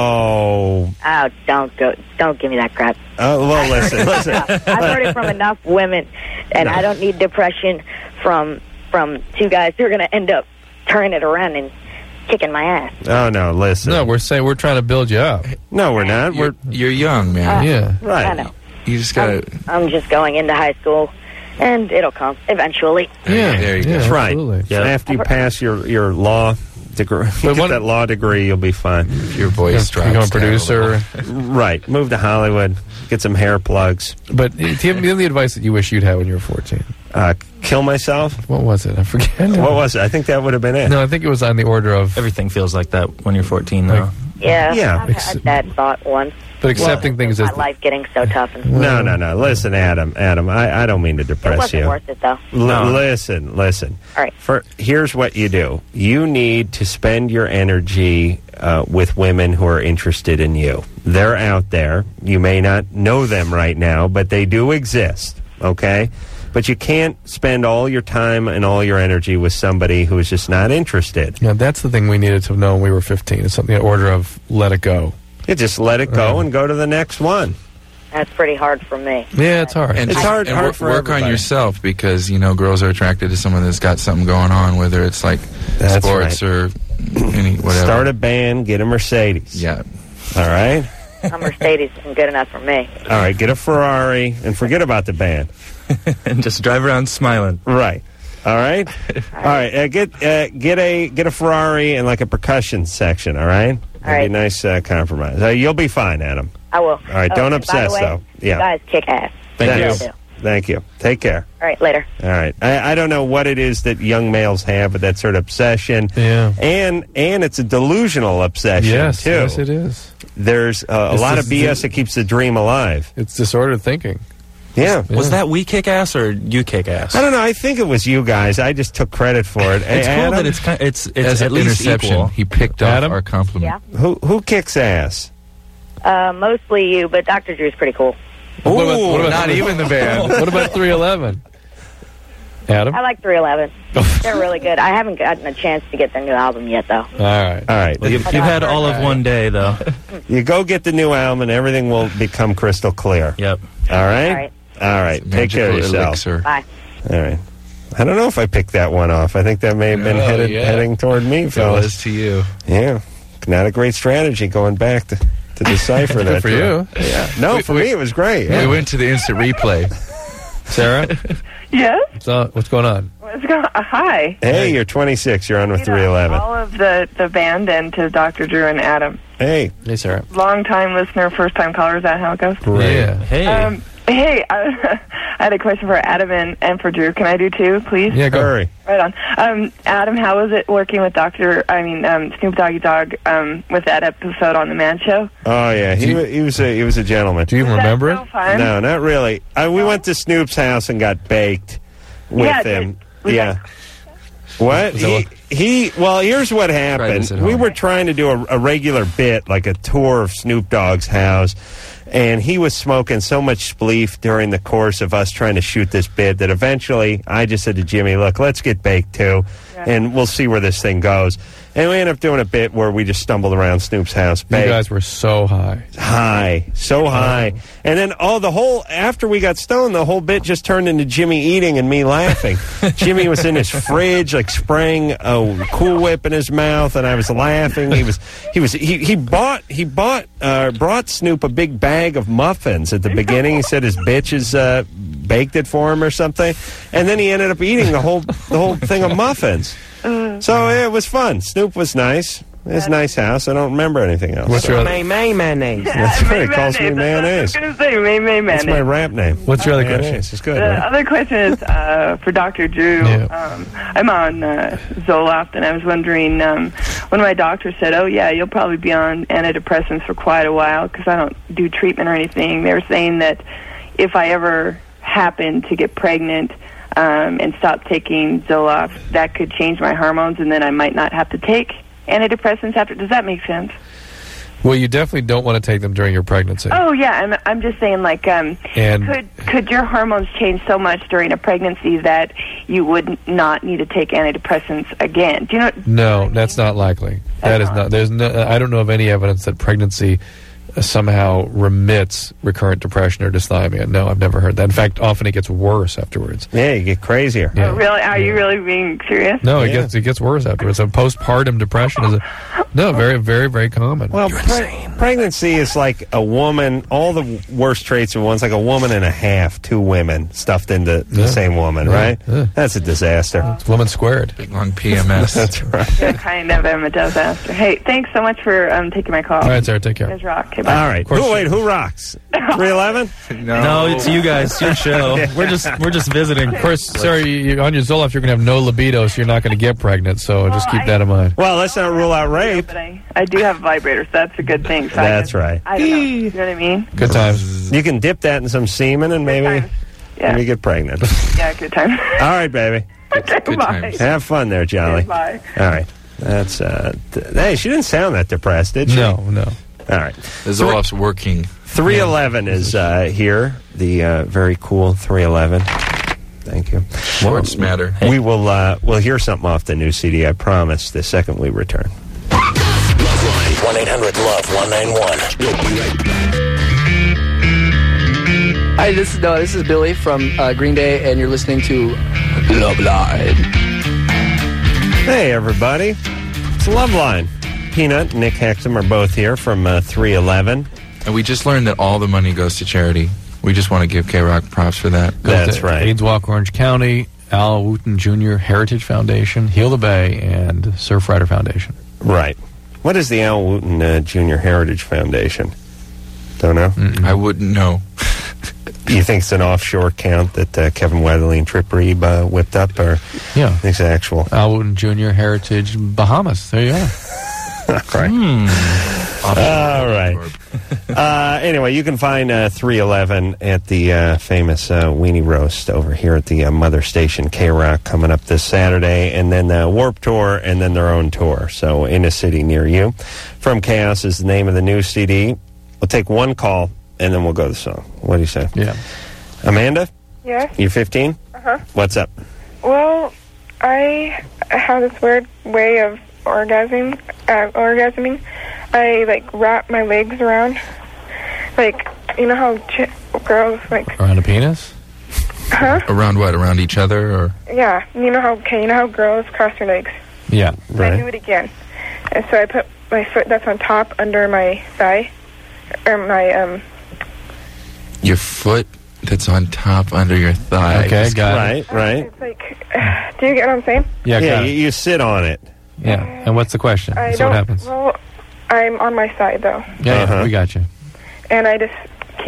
No. Oh, don't go. Don't give me that crap. Oh well, listen, listen. I've heard it from enough women, and No. I don't need depression from from two guys who are going to end up turning it around and kicking my ass. Oh no, listen. No, we're saying we're trying to build you up. No, we're not. You're, We're you're young, man. Uh, Yeah. right. I know. You just got to... I'm just going into high school, and it'll come eventually. Yeah. There you go. yeah, That's right. absolutely. After you pass your your law degree, But get one- that law degree, you'll be fine. Your voice drops Become a down producer. Right. Move to Hollywood. Get some hair plugs. But do you have the advice that you wish you'd had when you were fourteen? Uh, kill myself. What was it? I forget. What was it? I think that would have been it. No, I think it was on the order of. Everything feels like that when you're fourteen, though. Like, Yeah, Yeah. I've had that thought once. but accepting things My as. life getting so tough, and No, no, no. Listen, Adam. Adam, I, I don't mean to it depress wasn't you. worth it though. L- No. Listen, listen. All right. For here's what you do. You need to spend your energy uh, with women who are interested in you. They're out there. You may not know them right now, but they do exist. Okay. But you can't spend all your time and all your energy with somebody who is just not interested. Yeah, that's the thing we needed to know when we were fifteen. It's something in order of let it go. You just let it go and go to the next one. That's pretty hard for me. Yeah, it's hard. And It's just- hard- and hard work, for work on everybody. yourself because you know girls are attracted to someone that's got something going on, whether it's like That's sports right. or any whatever. Start a band, get a Mercedes. Yeah. All right? A Mercedes isn't good enough for me. All right, get a Ferrari and forget about the band. And just drive around smiling. Right. All right? All right, uh, get uh, get a get a Ferrari and like a percussion section, all right? That'd right. be a nice uh, compromise. Uh, you'll be fine, Adam. I will. All right, Oh, don't and obsess, by the way, though. You Yeah. guys kick ass. Thank Yes, you. I do. Thank you. Take care. All right, later. All right. I, I don't know what it is that young males have with that sort of obsession. Yeah. And and it's a delusional obsession, Yes, too. yes, it is. There's uh, a It's lot just of B S the- that keeps the dream alive. It's disordered thinking. Yeah. Was that we kick ass or you kick ass? I don't know. I think it was you guys. I just took credit for it. Hey, It's cool Adam, that it's kind it's it's As at an least interception, equal. he picked off Adam? our compliment. Yeah. who who kicks ass? Uh, mostly you, but Doctor Drew's pretty cool. What about- Ooh, what about- Not even the band. What about three eleven? Adam? I like three eleven. They're really good. I haven't gotten a chance to get their new album yet, though. All right. All right. Well, you've, you've had all of one day, though. You go get the new album and everything will become crystal clear. Yep. All right? All right. All right. Take care of Magical yourself. elixir. Bye. All right. I don't know if I picked that one off. I think that may have been Oh, headed yeah. heading toward me, That fellas. was to you. Yeah. Not a great strategy going back to, to decipher that. Good for you. Yeah. No, We- for we- me it was great. We Yeah. went to the instant replay. Sarah? Yes. So, what's going on? What's going? Uh, hi. Hey, you're twenty-six. You're on with You know, three eleven. all of the the band and to Doctor Drew and Adam. Hey. Hey, Sarah. Long time listener, first time caller. Is that how it goes? Great. Yeah. Hey. Um, Hey, I, I had a question for Adam and, and for Drew. Can I do two, please? Yeah, go. Hurry. Right on. Um, Adam, how was it working with Doctor I mean, um, Snoop Doggy Dogg um, with that episode on the Man Show? Oh yeah, he, wa- he was a he was a gentleman. Do you even remember it? So fun. No, not really. Uh, we went to Snoop's house and got baked with Yeah, him. did- was Yeah. What? Was that He, what- he, well, here's what this happened. at We home. were trying to do a, a regular bit, like a tour of Snoop Dogg's house, and he was smoking so much spleef during the course of us trying to shoot this bit that eventually I just said to Jimmy, look, let's get baked too, Yeah. and we'll see where this thing goes. And we ended up doing a bit where we just stumbled around Snoop's house. You baked. guys were so high. High, so high. And then, oh, the whole, after we got stoned, the whole bit just turned into Jimmy eating and me laughing. Jimmy was in his fridge, like spraying a Cool Whip in his mouth, and I was laughing. He was, he was, he, he bought, he bought, uh, brought Snoop a big bag of muffins at the beginning. He said his bitches, uh, baked it for him or something. And then he ended up eating the whole, the whole thing of muffins. So it was fun. Snoop was nice. It's a nice house. I don't remember anything else. What's your other, May May mayonnaise. That's right. He calls me mayonnaise. I was going to say, May May That's mayonnaise. my rap name. what's your other Mayonnaise. question? It's good, The right? other question is uh, for Doctor Drew. Yeah. Um, I'm on uh, Zoloft, and I was wondering, um, when my doctor said, oh, yeah, you'll probably be on antidepressants for quite a while because I don't do treatment or anything. They were saying that if I ever happen to get pregnant um, and stop taking Zoloft, that could change my hormones, and then I might not have to take antidepressants after. Does that make sense? Well, you definitely don't want to take them during your pregnancy. Oh yeah, I'm I'm just saying like um And- could could your hormones change so much during a pregnancy that you would not need to take antidepressants again? Do you know? No, that's not likely. That is not. There's no. I don't know of any evidence that pregnancy uh, somehow remits recurrent depression or dysthymia. No, I've never heard that. In fact, often it gets worse afterwards. Yeah, you get crazier. Yeah. Oh, really? Are you really being serious? No, it Yeah. gets it gets worse afterwards. So postpartum depression is a no, very very very common. Well, pre- pregnancy is like a woman. All the worst traits of one's like a woman and a half, two women stuffed into the Yeah. same woman, Yeah. right? Yeah. That's a disaster. It's woman squared. Big long P M S. That's right. Yeah, kind of am a disaster. Hey, thanks so much for um, taking my call. All right, Sarah, take You care. guys rock. Okay, bye. All right. course Who, you- wait, who rocks? three eleven? No, it's you guys. Your show. We're just we're just visiting. Of course, Sarah, you, you, on your Zoloft, you're going to have no libido, so you're not going to get pregnant. So just keep I- that in mind. Well, let's not rule out rape. But I, I do have vibrators. That's a good thing. So I That's can- right. I don't know. You know what I mean? Good times. You can dip that in some semen and maybe, times. Yeah. maybe get pregnant. Yeah, good time. All right, baby. Okay, good bye. times. Have fun there, Jolly. Okay, bye. All right. That's, uh, th- hey, she didn't sound that depressed, did she? No, no. All right. The Zoloft's working. three eleven is uh, here. The uh, very cool three eleven. Thank you. Words matter. We will uh, we'll hear something off the new C D, I promise, the second we return. Loveline. one eight hundred love one nine one. We'll be right back. Hi, this is no, this is Billy from uh, Green Day, and you're listening to Love Line. Hey, everybody. It's Loveline. Peanut and Nick Hexum are both here from uh, three eleven. And we just learned that all the money goes to charity. We just want to give K-Rock props for that. That's right. AIDS Walk Orange County, Al Wooten Junior Heritage Foundation, Heal the Bay, and Surfrider Foundation. Right. What is the Al Wooten uh, Junior Heritage Foundation? Don't know. I wouldn't know. You think it's an offshore account that uh, Kevin Weatherly and Trip Reeb uh, whipped up, or Yeah. it's actual? Al Wooten Junior Heritage Bahamas. There you are. Right. All right. Uh, anyway, you can find uh, three eleven at the uh, famous uh, Weenie Roast over here at the uh, Mother Station K-Rock coming up this Saturday, and then uh, Warp Tour, and then their own tour. So in a city near you. From Chaos is the name of the new C D. We'll take one call, and then we'll go to the song. What do you say? Yeah. Amanda, Yes. you fifteen? Uh-huh. What's up? Well, I have this weird way of orgasming. Uh, orgasming. I like wrap my legs around, like you know how ch- girls like, Around a penis? huh? Around what? Around each other? Or Yeah. You know how okay, you know how girls cross their legs. Yeah. I do it again, and so I put my foot that's on top under my thigh, or my um. your foot that's on top under your thigh. Okay, got Right, right. It's like, do you get what I'm saying? Yeah, Yeah, got you, it. you sit on it. Yeah. And what's the question? I That's don't. what happens. Well, I'm on my side though, Yeah, Uh-huh. yeah, we got you. and I just keep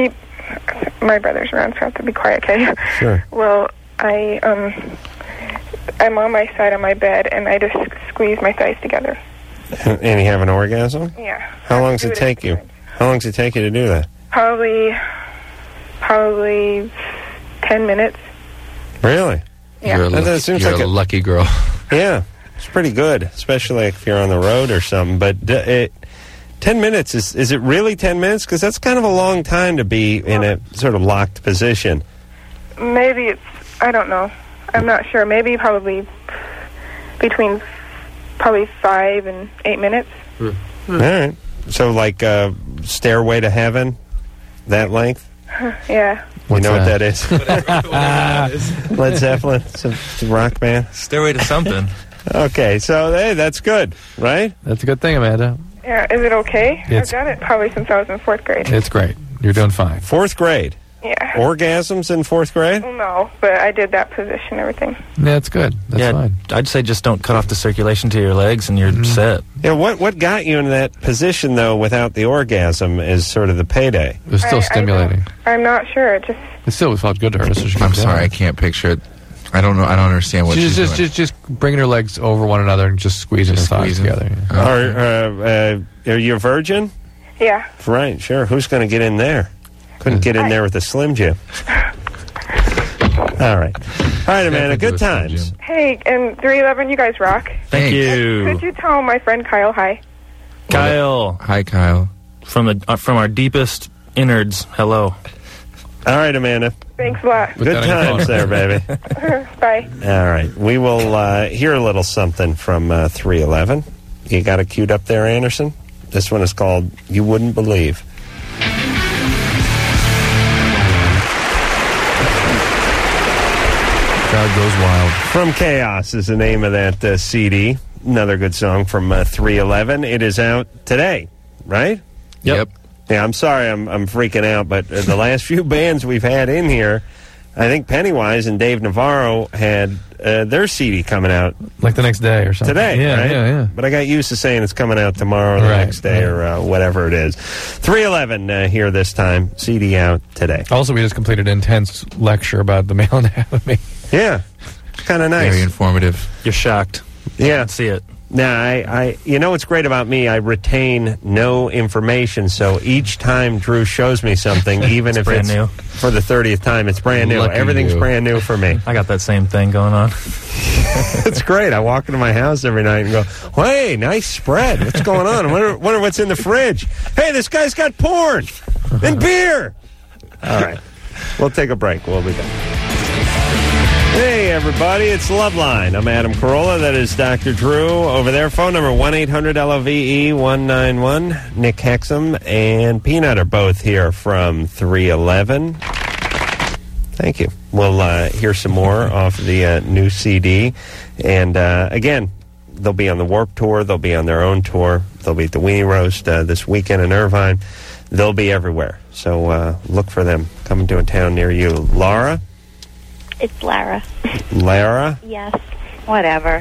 my brother's around, so I have to be quiet, okay? Sure. Well, I, um, I'm on my side on my bed, and I just squeeze my thighs together. And you have an orgasm? Yeah. How long does Do it it take you? How long does it take you to do that? Probably, probably ten minutes. Really? Yeah. You're a, That- that lucky, seems you're like a a- lucky girl. Yeah, it's pretty good, especially if you're on the road or something. But d- it, ten minutes, is is it really ten minutes? Because that's kind of a long time to be in a sort of locked position. Maybe it's, I don't know. I'm not sure. Maybe probably between probably five and eight minutes. All right. So like uh, Stairway to Heaven, that length? Yeah. You know that? what that is? Led Zeppelin, it's a, it's a rock band. Stairway to something. Okay, so hey, that's good, right? That's a good thing, Amanda. Yeah, is it okay? It's- I've done it probably since I was in fourth grade. It's great. You're doing fine. Fourth grade. Yeah. Orgasms in fourth grade? No, but I did that position and everything. Yeah, it's good. That's yeah, fine. I'd say just don't cut off the circulation to your legs and you're Mm-hmm. set. Yeah, what what got you in that position though without the orgasm is sort of the payday. It was still I- I stimulating. I'm not sure. It just, It still felt good to her. So she I'm kept sorry, I doing can't picture it. I don't know. I don't understand it. what She's she's just, doing. just, just bringing her legs over one another and just squeezing Just her thighs squeezing. together. yeah. Are uh, uh, are you a virgin? yeah. Right, sure. Who's going to get in there? Couldn't get in there with a Slim Jim. All right. All right, Amanda, good times. Hey, and three eleven, you guys rock. Thank you. Could you tell my friend Kyle hi? Kyle. Hi, Kyle. From the uh, from our deepest innards, hello. All right, Amanda. Thanks a lot. Good times there, baby. Bye. All right. We will uh, hear a little something from uh, three eleven. You got it queued up there, Anderson? This one is called You Wouldn't Believe. Crowd goes wild. From Chaos is the name of that uh, C D. Another good song from uh, three eleven. It is out today, right? Yep. Yeah, I'm sorry I'm, I'm freaking out, but uh, the last few bands we've had in here, I think Pennywise and Dave Navarro had uh, their C D coming out Like the next day or something. today, Yeah, right? yeah, yeah. But I got used to saying it's coming out tomorrow, or the Right, next day, right. or uh, whatever it is. three eleven uh, here this time. C D out today. Also, we just completed an intense lecture about the male anatomy. Yeah, kind of nice. Very informative. You're shocked. Yeah. See it. Now, I, I, you know what's great about me? I retain no information, so each time Drew shows me something, even It's if brand it's new. for the thirtieth time, it's brand new. Lucky Everything's you. brand new for me. I got that same thing going on. It's great. I walk into my house every night and go, hey, nice spread. What's going on? I wonder, wonder what's in the fridge. Hey, this guy's got porn and beer. All right. We'll take a break. We'll be back. Hey, everybody, it's Loveline. I'm Adam Carolla. That is Doctor Drew. Over there, phone number one eight hundred L O V E one nine one. Nick Hexum and Peanut are both here from three eleven. Thank you. We'll uh, hear some more off the uh, new C D. And, uh, again, they'll be on the Warped Tour. They'll be on their own tour. They'll be at the Weenie Roast uh, this weekend in Irvine. They'll be everywhere. So uh, look for them coming to a town near you. Laura? It's Lara. Lara? Yes. Whatever.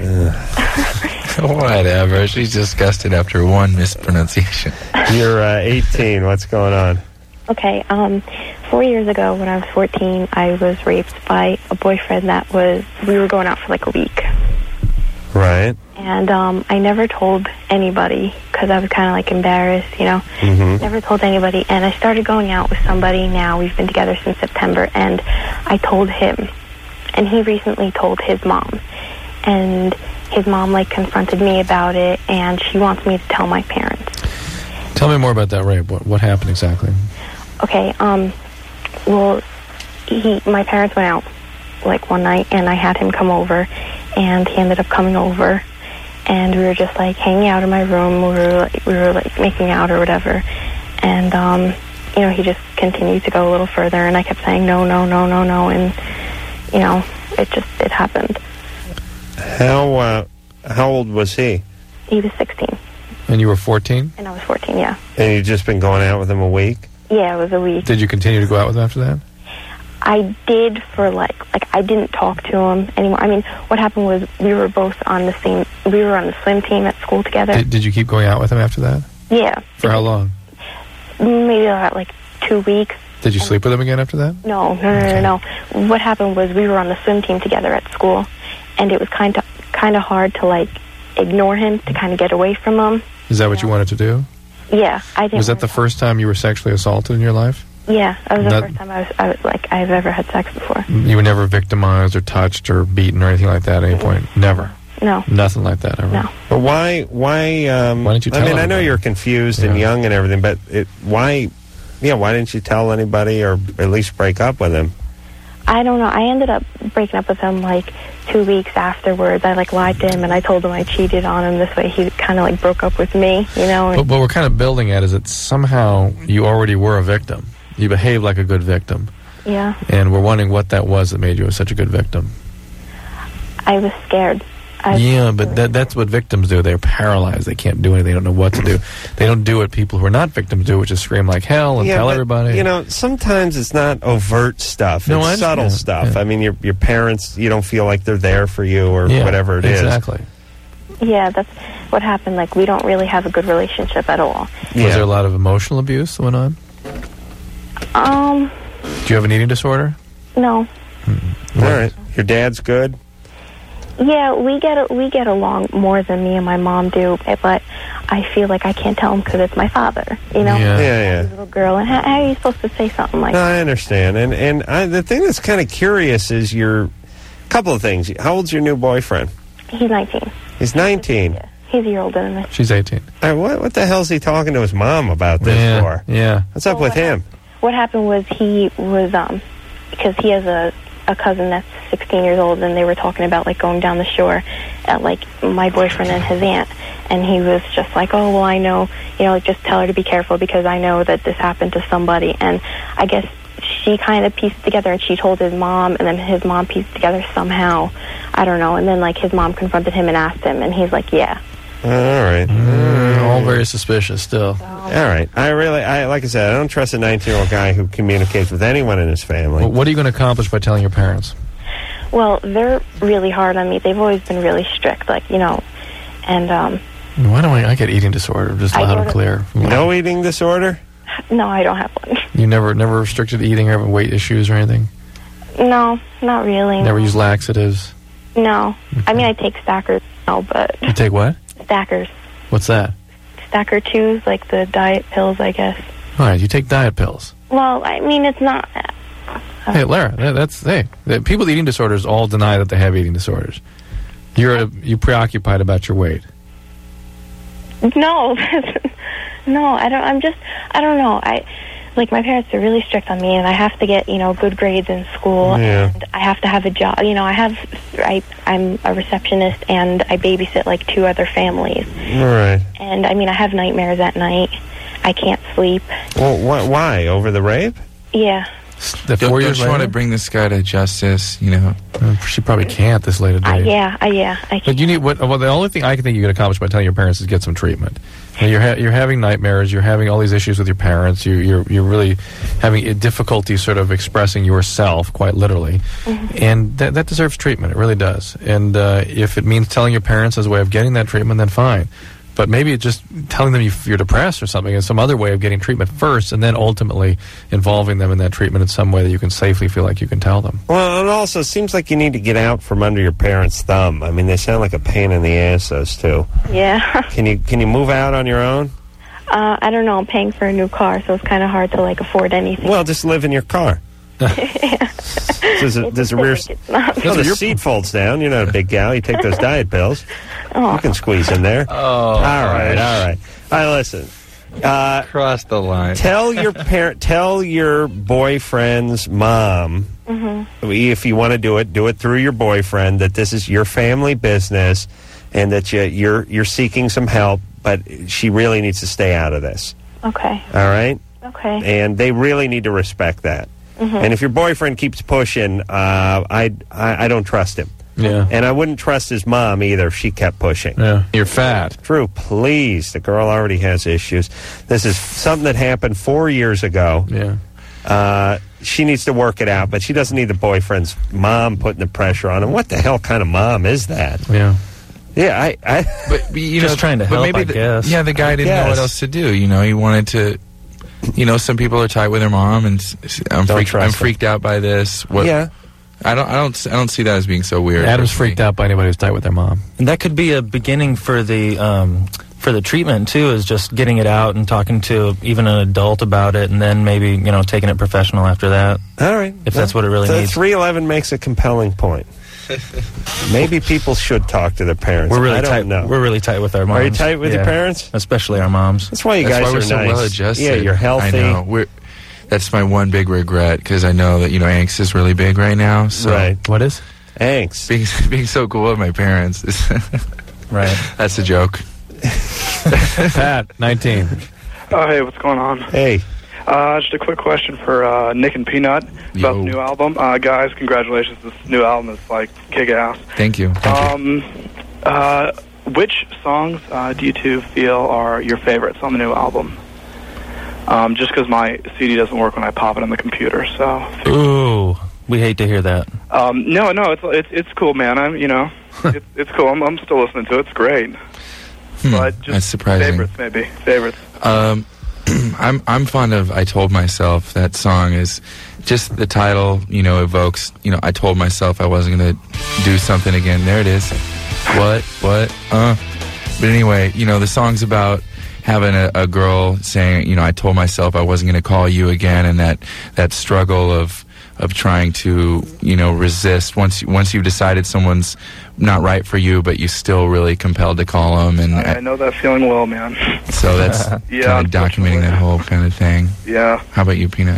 Whatever. She's disgusted after one mispronunciation. You're uh, eighteen. What's going on? Okay, um, four years ago when I was fourteen, I was raped by a boyfriend that was, we were going out for like a week. Right. And um, I never told anybody because I was kind of like embarrassed, you know. Mm-hmm. Never told anybody. And I started going out with somebody now. We've been together since September. And I told him. And he recently told his mom. And his mom, like, confronted me about it. And she wants me to tell my parents. Tell me more about that rape. What, what happened exactly? Okay, um, well, he, my parents went out, like, one night. And I had him come over. And he ended up coming over. And we were just, like, hanging out in my room. We were, like, we were, like, making out or whatever. And, um, you know, he just continued to go a little further. And I kept saying, no, no, no, no, no. And, you know, it just, it happened. How, uh, how old was he? He was sixteen. And you were fourteen? And I was fourteen, yeah. And you've just been going out with him a week? Yeah, it was a week. Did you continue to go out with him after that? I did for, like, like, I didn't talk to him anymore. I mean, what happened was we were both on the same, we were on the swim team at school together. Did, did you keep going out with him after that? Yeah. For how long? Maybe about, like, two weeks. Did you sleep with him again after that? No, no, no, no, no. What happened was we were on the swim team together at school, and it was kind of kind of hard to like ignore him, to kind of get away from him. Is that what you wanted to do? Yeah, I didn't. Was that the first time you were sexually assaulted in your life? Yeah, that was the That- first time I was, I was like I've ever had sex before. You were never victimized or touched or beaten or anything like that at any point? Never? No. Nothing like that ever? No. But why? Why? Um, Why didn't you I tell mean, I know everybody? you're confused and young and everything, but it, why? Yeah, why didn't you tell anybody or at least break up with him? I don't know. I ended up breaking up with him like two weeks afterwards. I like lied to him and I told him I cheated on him. This way he kind of like broke up with me, you know. And But what we're kind of building at is that somehow you already were a victim. You behaved like a good victim. yeah, And we're wondering what that was that made you such a good victim. I was scared. I, yeah, but that, that's what victims do. They're paralyzed. They can't do anything. They don't know what to do. They don't do what people who are not victims do, which is scream like hell and Yeah, tell but, everybody. You know, sometimes it's not overt stuff. No, it's I subtle understand. stuff. I mean, your your parents, you don't feel like they're there for you or Yeah, whatever it is. exactly. yeah, that's what happened. Like we don't really have a good relationship at all. Was there a lot of emotional abuse that went on? Um, Do you have an eating disorder? no. All right. Your dad's good? Yeah, we get we get along more than me and my mom do, but I feel like I can't tell him because it's my father. You know, Yeah, yeah. He's a little girl, and how, how are you supposed to say something like No, that? I understand. And and I, the thing that's kind of curious is your couple of things. How old's your new boyfriend? He's nineteen. He's nineteen. He's a year older than me. She's eighteen. All right, what what the hell's he talking to his mom about this Yeah, for? yeah. What's up with him? What happened was he was um because he has a a cousin that's sixteen years old, and they were talking about like going down the shore at like my boyfriend and his aunt, and he was just like, oh well, I know, you know, like, just tell her to be careful because I know that this happened to somebody. And I guess she kind of pieced together, and she told his mom, and then his mom pieced together somehow, I don't know, and then like his mom confronted him and asked him, and he's like, yeah. All right. Mm, all very suspicious still. All right. I really, I like I said, I don't trust a nineteen-year-old guy who communicates with anyone in his family. Well, what are you going to accomplish by telling your parents? Well, they're really hard on me. They've always been really strict, like, you know, and um Why don't I, I get eating disorder just I loud go and to- clear? No eating disorder? no, I don't have one. You never never restricted eating or have weight issues or anything? No, not really. Never use laxatives? No. I mean, I take Stackers now, but You take what? Stackers. What's that? Stacker twos, like the diet pills, I guess. All right, you take diet pills. Well, I mean, it's not. Hey, Lara, that, that's hey. The people with eating disorders all deny that they have eating disorders. You're uh, you preoccupied about your weight. No, no, I don't. I'm just. I don't know. I like my parents are really strict on me, and I have to get you know good grades in school, Yeah. and I have to have a job. You know, I have. I I'm a receptionist, and I babysit like two other families, All right. and I mean, I have nightmares at night. I can't sleep. Well, wh- why? Over the rape? Yeah. The Don't, four don't years you want to later? bring this guy to justice? You know, Uh, she probably can't this late at I, night. yeah. I, yeah. I But you need what? Well, the only thing I can think you can accomplish by telling your parents is get some treatment. You know, you're ha- you're having nightmares. You're having all these issues with your parents. You, you're you're really having a difficulty sort of expressing yourself, quite literally, and that that deserves treatment. It really does. And uh, if it means telling your parents as a way of getting that treatment, then fine. But maybe it's just telling them if you're depressed or something is some other way of getting treatment first, and then ultimately involving them in that treatment in some way that you can safely feel like you can tell them. Well, it also seems like you need to get out from under your parents' thumb. I mean, they sound like a pain in the ass, those two. Yeah. Can you can you move out on your own? Uh, I don't know. I'm paying for a new car, so it's kind of hard to like afford anything. Well, just live in your car. Does, it, does the rear? not. No, the seat folds down. You're not a big gal. You take those diet pills. You can squeeze in there. Oh, all right, all right. All right, listen. Uh, Cross the line. Tell your parent. Tell your boyfriend's mom. Mm-hmm. If you want to do it, do it through your boyfriend. That this is your family business, and that you, you're you're seeking some help. But she really needs to stay out of this. Okay. All right. Okay. And they really need to respect that. Mhm. And if your boyfriend keeps pushing, uh, I, I I don't trust him. Yeah. And I wouldn't trust his mom either if she kept pushing. Yeah. You're fat. Drew, please. The girl already has issues. This is something that happened four years ago. Yeah. Uh, she needs to work it out, but she doesn't need the boyfriend's mom putting the pressure on him. What the hell kind of mom is that? Yeah. Yeah, I... I But, but, you Just know, trying to but help, maybe I the- guess. Yeah, the guy didn't know Yes. what else to do. You know, he wanted to you know, some people are tight with their mom, and s- s- I'm, Don't freaked, trust I'm them. freaked out by this. What, Yeah. I don't, I don't, I don't see that as being so weird. Adam's freaked out by anybody who's tight with their mom. And that could be a beginning for the um, for the treatment too, is just getting it out and talking to even an adult about it, and then maybe, you know, taking it professional after that. All right. If that's what it really the needs. three eleven makes a compelling point. Maybe people should talk to their parents. We're really I don't tight. know. We're really tight with our moms. Are you tight with your Yeah. parents? Especially our moms. That's why you That's guys why are we're so nice. well adjusted. Yeah, you're healthy. I know. We're, that's my one big regret, because I know that, you know, angst is really big right now. So Right. What is? Angst. Being, being so cool with my parents is right. That's a joke. Pat, nineteen. Oh, hey, what's going on? Hey. Uh, just a quick question for uh, Nick and Peanut about Yo. the new album. Uh, guys, congratulations. This new album is, like, kick-ass. Thank you. Thank Um, uh, which songs uh, do you two feel are your favorites on the new album? Um, just because my C D doesn't work when I pop it on the computer, so... Ooh, we hate to hear that. Um, no, no, it's it's it's cool, man. I'm, you know, it's it's cool. I'm, I'm still listening to it. It's great. Hmm, But just that's surprising. favorites, maybe. Favorites. Um, I'm I'm fond of "I Told Myself." That song is just the title, you know, evokes. You know, I told myself I wasn't going to do something again. There it is. What? What? Uh. But anyway, you know, the song's about having a, a girl saying, you know, I told myself I wasn't going to call you again, and that that struggle of of trying to, you know, resist once once you've decided someone's not right for you, but you still really compelled to call them, and I, I know that feeling well, man. so that's Yeah, kind of documenting that whole kind of thing. Yeah. How about you, Peanut?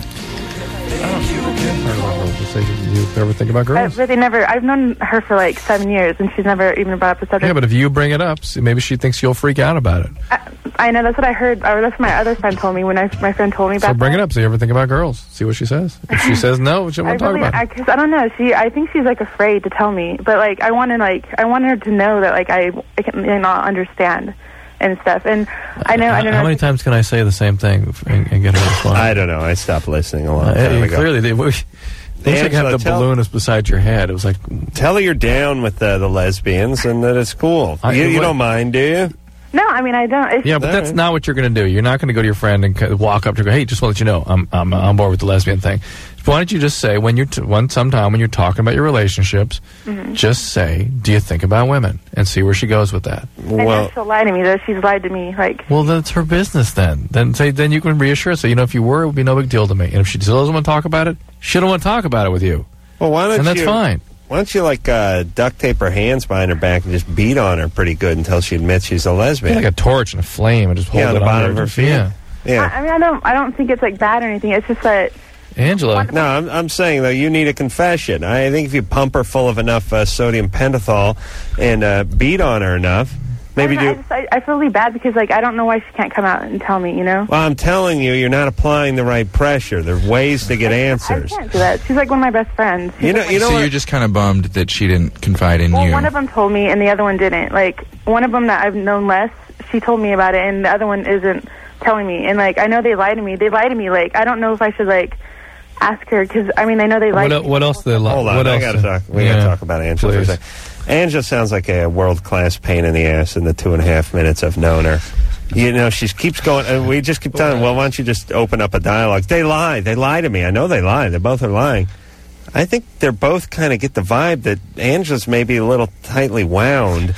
Do you ever think about I girls? really never. I've known her for like seven years, and she's never even brought up the subject. Yeah, but if you bring it up, see, maybe she thinks you'll freak out about it. I, I know that's what I heard. Or that's what my other friend told me when I, my friend told me So about. bring it up. So you ever think about girls? See what she says. If she says no, she I won't talk really, about it. I, cause I don't know. She, I think she's like afraid to tell me. But like, I want to like, I want her to know that like I, I can you know, understand and stuff. And I know, I How, don't how know. many times can I say the same thing and, and get her to respond? I don't know. I stopped listening a long Uh, time yeah, ago. clearly, they, we, they should Angela, have the tell- balloonist beside your head. It was like, Tell her you're down with the, the lesbians and that it's cool. I- you you what- don't mind, do you? No, I mean I don't. It's, yeah, but that's not what you're going to do. You're not going to go to your friend and c- walk up to her and go, hey, just want to let you know, I'm I'm on board with the lesbian thing. Why don't you just say, when you're t- one sometime when you're talking about your relationships, Mhm. just say, do you think about women? And see where she goes with that. I know she'll lie to me though. She's lied to me. Like, Well, that's her business then. Then say, then you can reassure her. So, you know, if you were, it would be no big deal to me. And if she still doesn't want to talk about it, she don't want to talk about it with you. Well, why don't And that's you, fine. Why don't you, like, uh, duct tape her hands behind her back and just beat on her pretty good until she admits she's a lesbian? Like a torch and a flame and just hold Yeah, on it the bottom under of her just- feet. Yeah. Yeah. I, I mean, I don't. I don't think it's like bad or anything. It's just that. Angela. No, I'm, I'm saying, though, you need a confession. I think if you pump her full of enough uh, sodium pentothal and uh, beat on her enough, maybe I, don't know, I, do... just, I, I feel really bad because like I don't know why she can't come out and tell me. You know. Well, I'm telling you, you're not applying the right pressure. There are ways to get answers. I can't do that. She's like one of my best friends. She's You know, like- you know so what? you're just kind of bummed that she didn't confide in Well, you. one of them told me, and the other one didn't. Like one of them that I've known less, she told me about it, and the other one isn't telling me. And like I know they lie to me. They lie to me. Like I don't know if I should like ask her because I mean I know they lie. What, to el- me. what else? They li- Hold on, what I else? gotta talk. We Yeah. gotta talk about Angela Please. for a second. Angela sounds like a world-class pain in the ass in the two and a half minutes I've known her. You know, she keeps going, and we just keep telling her, well, why don't you just open up a dialogue? They lie. They lie to me. I know they lie. They both are lying. I think they're both kind of get the vibe that Angela's maybe a little tightly wound.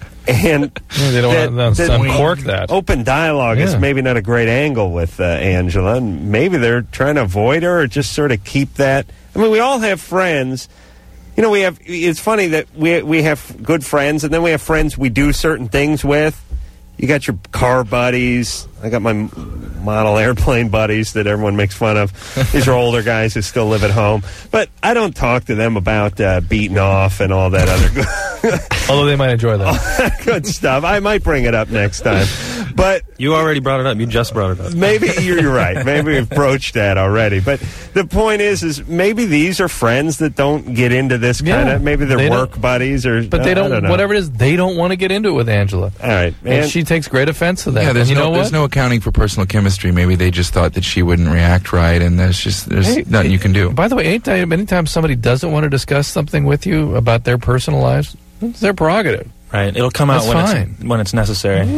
And Yeah, they don't that- want to that uncork that. open dialogue is Yeah. maybe not a great angle with uh, Angela, and maybe they're trying to avoid her or just sort of keep that. I mean, we all have friends. You know, we have. It's funny that we we have good friends, and then we have friends we do certain things with. You got your car buddies. I got my m- model airplane buddies that everyone makes fun of. These are older guys who still live at home. But I don't talk to them about uh, beating off and all that other good, Although they might enjoy that. good stuff. I might bring it up next time. But You already brought it up. You just brought it up. maybe you're, you're right. Maybe we've broached that already. But the point is, is maybe these are friends that don't get into this kind Yeah. of. Maybe they're They don't- work buddies, or But uh, they I don't, know. whatever it is, they don't want to get into it with Angela. All right, And, and she takes great offense to that. Yeah, there's and you no know there's what? no accounting for personal chemistry. Maybe they just thought that she wouldn't react right, and there's just there's Hey, nothing you can do. By the way, anytime, anytime somebody doesn't want to discuss something with you about their personal lives, it's their prerogative. Right. It'll come out That's when fine. it's when it's necessary.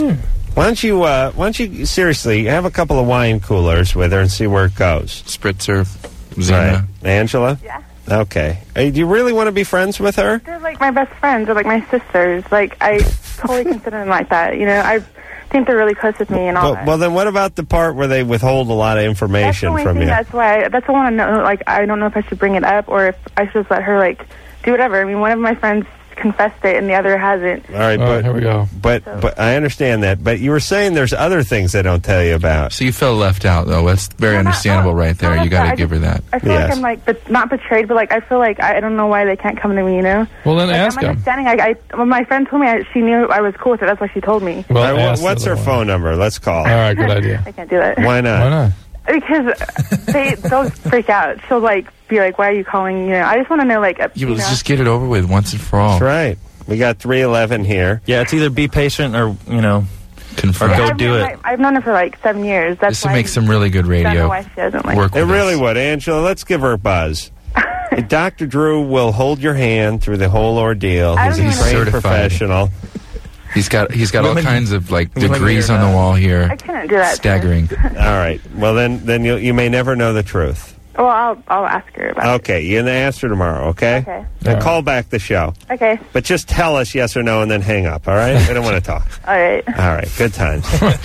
Why don't you, uh, why don't you, seriously, have a couple of wine coolers with her and see where it goes? Spritzer, Zena. Right. Angela? Yeah. Okay. Hey, do you really want to be friends with her? They're like my best friends. They're like my sisters. Like, I totally consider them like that. You know, I think they're really close with me and all Well, that. well, then what about the part where they withhold a lot of That's the information only from thing. you? That's why. I, that's what I want to know. Like, I don't know if I should bring it up or if I should just let her like do whatever. I mean, one of my friends confessed it and the other hasn't. All right, All right, but here we go. But but I understand that. But you were saying there's other things they don't tell you about. So you felt left out, though. That's very understandable right there. You got to give her that. I feel like I'm like, but not betrayed, but like I feel like I, I don't know why they can't come to me. You know? Well, then like, ask I'm them. understanding. I, I when my friend told me I, she knew I was cool with it. That's why she told me. All right, wha- what's her phone number? Let's call. All right, good idea. I can't do that. Why not? Why not? Because they they'll freak out. She'll like be like, "Why are you calling?" You know, I just want to know like. A, You you let's know? just get it over with once and for all. That's right. We got three eleven here. Yeah, it's either be patient or, you know, Confirm. or go I've do known, it. I, I've known her for like seven years. That's This would why make some really good I don't know radio. why she doesn't like Work It with really us. would. Angela, let's give her a buzz. Doctor Drew will hold your hand through the whole ordeal. I He's a don't trained even- professional. He's got he's got all Women- kinds of like women degrees hear on the that. wall I here. couldn't do that. Staggering. All right. Well, then then you you may never know the truth. Well, I'll I'll ask her about Okay. You're going to ask her tomorrow, okay? Okay. Then All call back the show. it. Okay. But just tell us yes or no and then hang up, all right? I don't want to talk. All right. All right. Good times.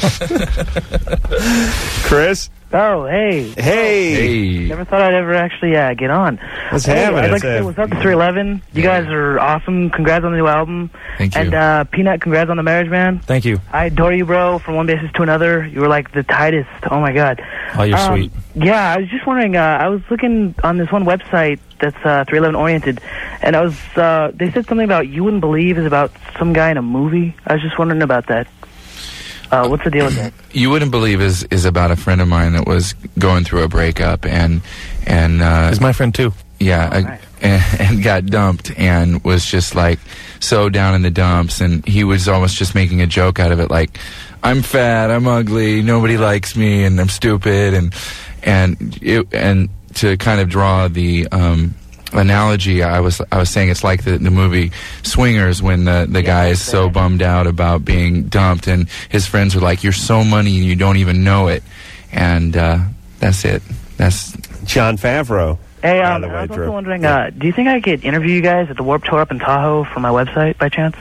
Chris? Oh, hey. Hey. Hey. Never thought I'd ever actually uh, get on. What's Hey, happening? I'd like It's to say a- what's up to three eleven. You guys are awesome. Congrats on the new album. Thank you. And uh, Peanut, congrats on the marriage, man. Thank you. I adore you, bro. From one bassist to another, you were like the tightest. Oh my god. Oh, you're Um, sweet. Yeah, I was just wondering. Uh, I was looking on this one website that's uh, three eleven oriented, and I was. Uh, they said something about You Wouldn't Believe is about some guy in a movie. I was just wondering about that. Uh, what's the deal with that? You Wouldn't Believe is is about a friend of mine that was going through a breakup and and uh, He's my friend too. yeah Oh, uh, nice. and, and got dumped and was just like so down in the dumps, and he was almost just making a joke out of it, like I'm fat, I'm ugly, nobody likes me, and I'm stupid, and and it, and to kind of draw the um, analogy, I was I was saying it's like the, the movie Swingers, when the, the guy is so bummed out about being dumped and his friends are like, you're so money and you don't even know it, and uh, that's it. That's John Favreau. Hey, by um, the I way, was also Drew. wondering, Yeah. uh, do you think I could interview you guys at the Warped Tour up in Tahoe for my website by chance?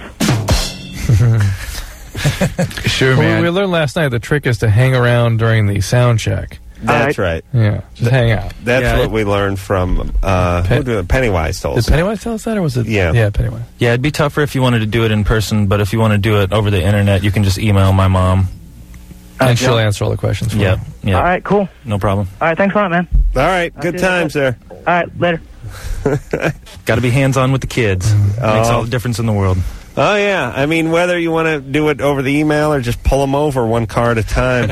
sure, Well, man. we learned last night the trick is to hang around during the sound check. That's right. Yeah, just hang out. That's Yeah, what it- we learned from uh, Pe- who did- Pennywise told Did us. Pennywise tell us that, or was it? Yeah. Yeah, Pennywise. Yeah, it'd be tougher if you wanted to do it in person, but if you want to do it over the internet, you can just email my mom. And she'll answer all the questions for Yep. you. Yep. All right, cool. No problem. All right, thanks a lot, man. All right. Good see you times there. All right, later. Got to be hands-on with the kids. Makes all the difference in the world. Oh, yeah. I mean, whether you want to do it over the email or just pull them over one car at a time.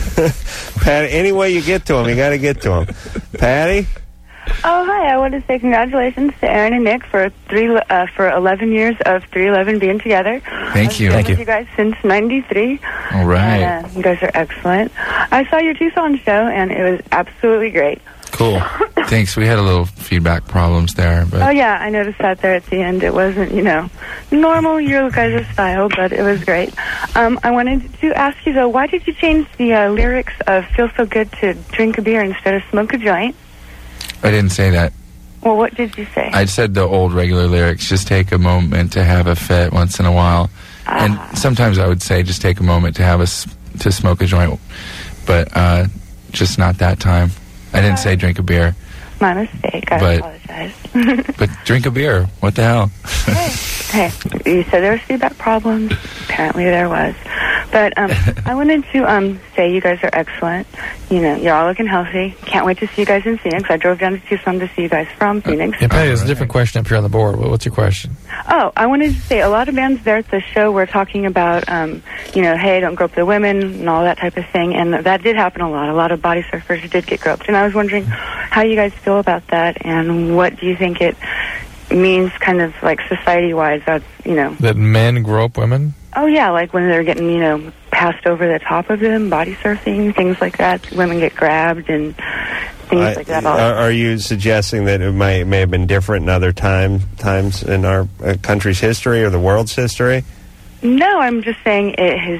Patty, any way you get to them, you got to get to them. Patty? Oh, hi. I want to say congratulations to Aaron and Nick for three uh, for eleven years of three eleven being together. Thank you. I've been Thank with you. you guys since ninety-three. All right. And, uh, you guys are excellent. I saw your Tucson show, and it was absolutely great. Cool. Thanks. We had a little feedback problems there, but Oh, yeah, I noticed that there at the end. It wasn't, you know, normal your guys' style, but it was great. Um, I wanted to ask you, though, why did you change the uh, lyrics of Feel So Good to Drink a Beer instead of Smoke a Joint? I didn't say that. Well, what did you say? I said the old regular lyrics, just take a moment to have a fit once in a while. And sometimes I would say just take a moment to have a, s- to smoke a joint, but uh, just not that time. I didn't say drink a beer, My mistake. I But- apologize. but drink a beer. What the hell? Hey, you said there was feedback problems. Apparently there was. But um, I wanted to um, say you guys are excellent. You know, you're all looking healthy. Can't wait to see you guys in Phoenix. I drove down to Tucson to see you guys from Phoenix. Yeah, Patty, there's a different question up here on the board. What- What's your question? Oh, I wanted to say a lot of bands there at the show were talking about, um, you know, hey, don't grope the women and all that type of thing. And that did happen a lot. A lot of body surfers did get groped. And I was wondering how you guys feel about that and what do you think it means kind of like society-wise, that's, you know. That men grope women? Oh, yeah, like when they're getting, you know, passed over the top of them, body surfing, things like that. Women get grabbed and things I- like that. All are, are you suggesting that it may, may have been different in other time, times in our uh, country's history or the world's history? No, I'm just saying it has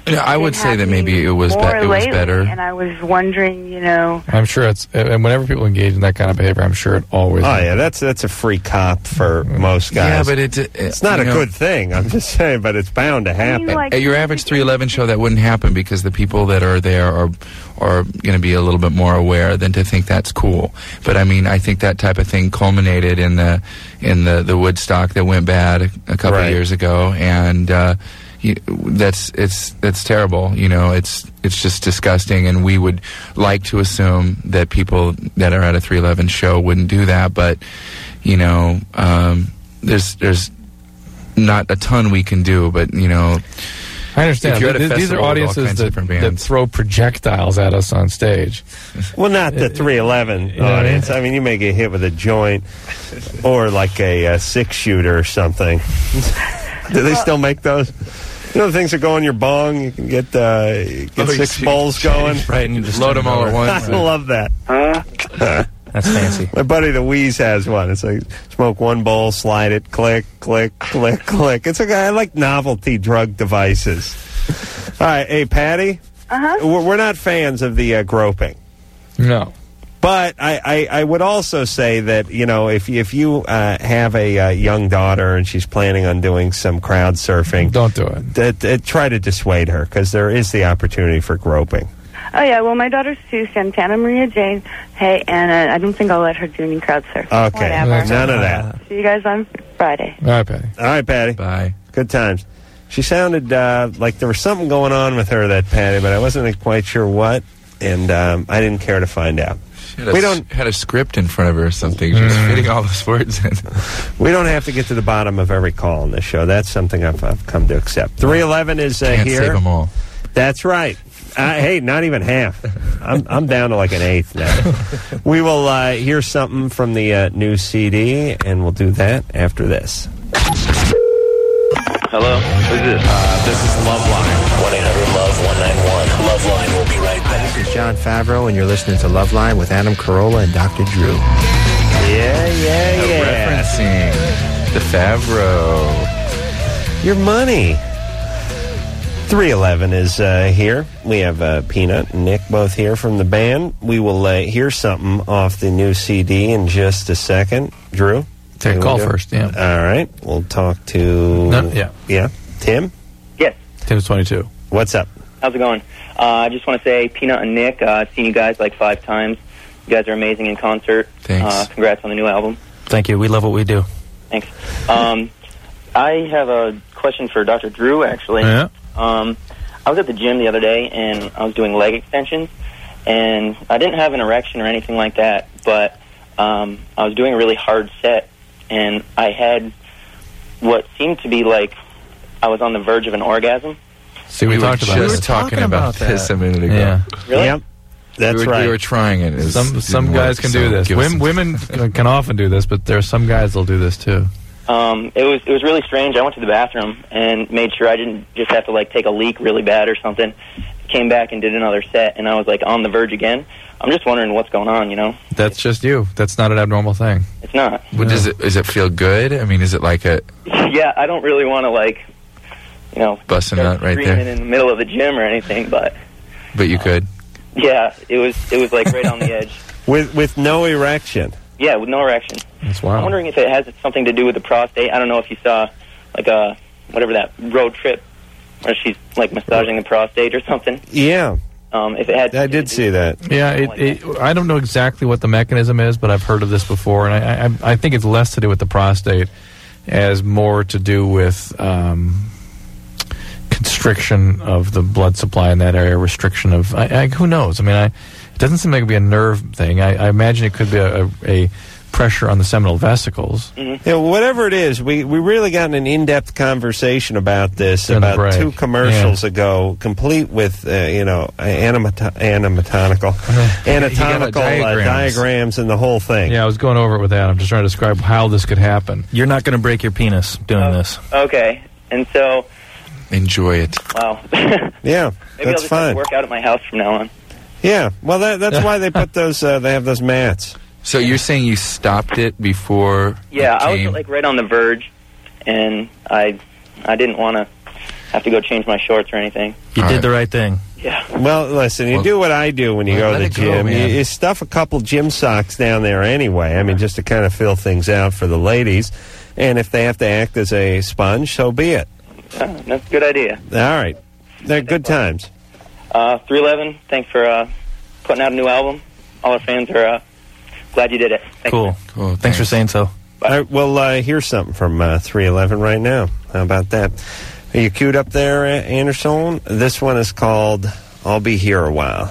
Yeah, I would say that maybe it was be- more it was lately, better. and I was wondering, you know, I'm sure it's, and whenever people engage in that kind of behavior, I'm sure it always. Oh yeah, that's that's a free cop for most guys. Yeah, but it's it's not a you know- good thing. I'm just saying, but it's bound to happen. At your average three eleven show, that wouldn't happen because the people that are there are are going to be a little bit more aware than to think that's cool. But I mean, I think that type of thing culminated in the in the, the Woodstock that went bad a, a couple Right. of years ago, and uh, you, that's it's that's terrible. You know, it's it's just disgusting, and we would like to assume that people that are at a three eleven show wouldn't do that, but you know, um, there's there's not a ton we can do, but you know. I understand. If you're at a Th- These festival are with all audiences kinds of that, different that bands. throw projectiles at us on stage. Well, not the three eleven You know what I mean? audience. I mean, you may get hit with a joint or like a, uh six shooter or something. Do they still make those? You know the things that go in your bong? You can get uh, get Oh, you six see- bowls going. Right, and you just Load 'em all at once. I love that. That's fancy. My buddy the Wheeze has one. It's like smoke one bowl, slide it, click, click, click, click. It's like I like novelty drug devices. All right, hey Patty. Uh-huh. We're we're not fans of the uh, groping. No. But I, I, I would also say that, you know, if, if you uh, have a uh, young daughter and she's planning on doing some crowd surfing, don't do it. That, that, try to dissuade her because there is the opportunity for groping. oh yeah, well my daughter's Sue Santana Maria Jane. Hey, and uh, I don't think I'll let her do any crowd surfing. Okay, Whatever. none of that. See you guys on Friday. All right, Patty. All right, Patty. Bye. Good times. She sounded uh, like there was something going on with her, that Patty, but I wasn't quite sure what, and um, I didn't care to find out. She had a, We s- don't- had a script in front of her or something. She was fitting all those words in. We don't have to get to the bottom of every call on this show. That's something I've, I've come to accept. three eleven is uh, Can't here. save them all. That's right. Uh, hey, not even half. I'm I'm down to like an eighth now. We will uh, hear something from the uh, new C D, and we'll do that after this. Hello? Who's this? Uh, this is Loveline. one eight hundred love one nine one. Loveline will be right back. This is John Favreau, and you're listening to Loveline with Adam Carolla and Doctor Drew. Yeah, yeah, yeah. Referencing the Favreau. Your money. three eleven is uh, here. We have uh, Peanut and Nick both here from the band. We will uh, hear something off the new C D in just a second. Drew? Take a you call wanna go? first, yeah. All right. We'll talk to... No, yeah. Yeah. Tim? Yes. Tim's twenty-two. What's up? How's it going? Uh, I just want to say, Peanut and Nick, uh, I've seen you guys like five times. You guys are amazing in concert. Thanks. Uh, congrats on the new album. Thank you. We love what we do. Thanks. Um, I have a question for Doctor Drew, actually. Yeah. Um, I was at the gym the other day, and I was doing leg extensions, and I didn't have an erection or anything like that, but um, I was doing a really hard set, and I had what seemed to be like I was on the verge of an orgasm. See, we, We talked were about just this. talking about this a minute ago. Yeah. Really? Yep. That's we were, right. We were trying it. It was- Some some didn't guys work, can so do this. give us Women, some- women can often do this, but there are some guys that'll do this too. Um, it was it was really strange. I went to the bathroom and made sure I didn't just have to like take a leak really bad or something. Came back and did another set, and I was like on the verge again. I'm just wondering what's going on. You know, That's just you. That's not an abnormal thing. it's not. What does it? Does it feel good? I mean, is it like a Yeah, I don't really want to like, you know, busting nut right screaming there? in the middle of the gym or anything, but But you could. yeah, it was it was like right on the edge. With with no erection. Yeah, with no erection. That's I'm wild. wondering if it has something to do with the prostate. I don't know if you saw like a whatever that road trip where she's like massaging the prostate or something. Yeah. Um, if it had, I did see that. Yeah, it, it, I don't know exactly what the mechanism is, but I've heard of this before, and I, I, I think it's less to do with the prostate, as more to do with um, constriction of the blood supply in that area, restriction of I, I, who knows. I mean, I, it doesn't seem like it'd be a nerve thing. I, I imagine it could be a, a, a pressure on the seminal vesicles. Mm-hmm. Yeah, whatever it is, we, we really got in an in-depth conversation about this During the about break. two commercials ago, complete with, uh, you know, anatomical, anatomical, anatomical uh, diagrams. diagrams and the whole thing. Yeah, I was going over it with Adam, just trying to describe how this could happen. You're not going to break your penis doing this. Okay, and so Enjoy it. wow, Yeah, maybe I'll that's just have fine. to work out at my house from now on. Yeah, well, that, that's why they put those, uh, they have those mats. So you're saying you stopped it before? Yeah, it I came? was like right on the verge, and I I didn't want to. have to go change my shorts or anything. You did the right thing. Yeah. Well, listen, you Well, do what I do when you let- go to let the it go, gym. you, man. you stuff a couple gym socks down there anyway. I mean, just to kind of fill things out for the ladies. And if they have to act as a sponge, so be it. Uh, that's a good idea. All right. They're good times. Uh, three eleven, thanks for uh, putting out a new album. All our fans are uh, glad you did it. Thanks. Cool. Cool. Thanks for saying so. All right, well, uh, here's something from uh, three eleven right now. How about that? Are you queued up there, uh, Anderson? This one is called I'll Be Here a While.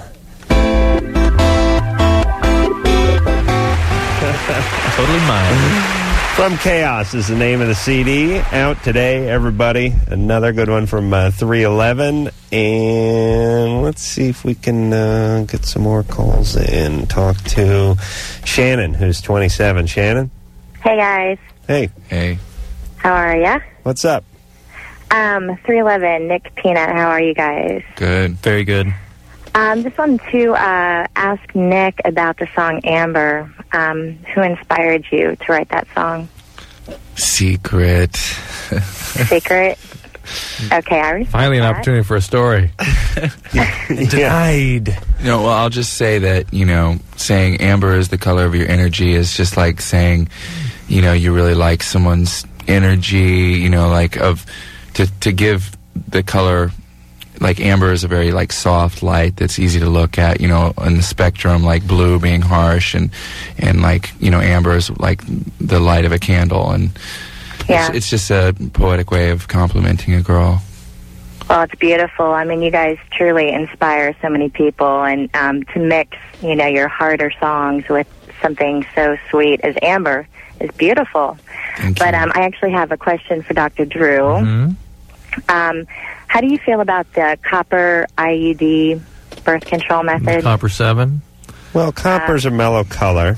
Totally mine. From Chaos is the name of the C D. Out today, everybody. Another good one from uh, three eleven. And let's see if we can uh, get some more calls in. Talk to Shannon, who's twenty-seven. Shannon? Hey guys, Hey. Hey. how are ya? What's up? Um, three eleven, Nick Peanut, how are you guys? Good. Very good. Um, just wanted to uh, ask Nick about the song Amber. Um, who inspired you to write that song? Secret. Secret? Okay, I respect Finally, an that. opportunity for a story. Denied. No, well, I'll just say that, you know, saying amber is the color of your energy is just like saying, you know, you really like someone's energy, you know, like of, to, to give the color, like amber is a very like soft light that's easy to look at, you know, on the spectrum, like blue being harsh and, and like, you know, amber is like the light of a candle. And Yeah. it's, it's just a poetic way of complimenting a girl. Well, it's beautiful. I mean, you guys truly inspire so many people, and um, to mix, you know, your harder songs with something so sweet as Amber is beautiful. But um, I actually have a question for Doctor Drew. Mm-hmm. Um, how do you feel about the copper I U D birth control method? Copper seven. Well, copper's a mellow color.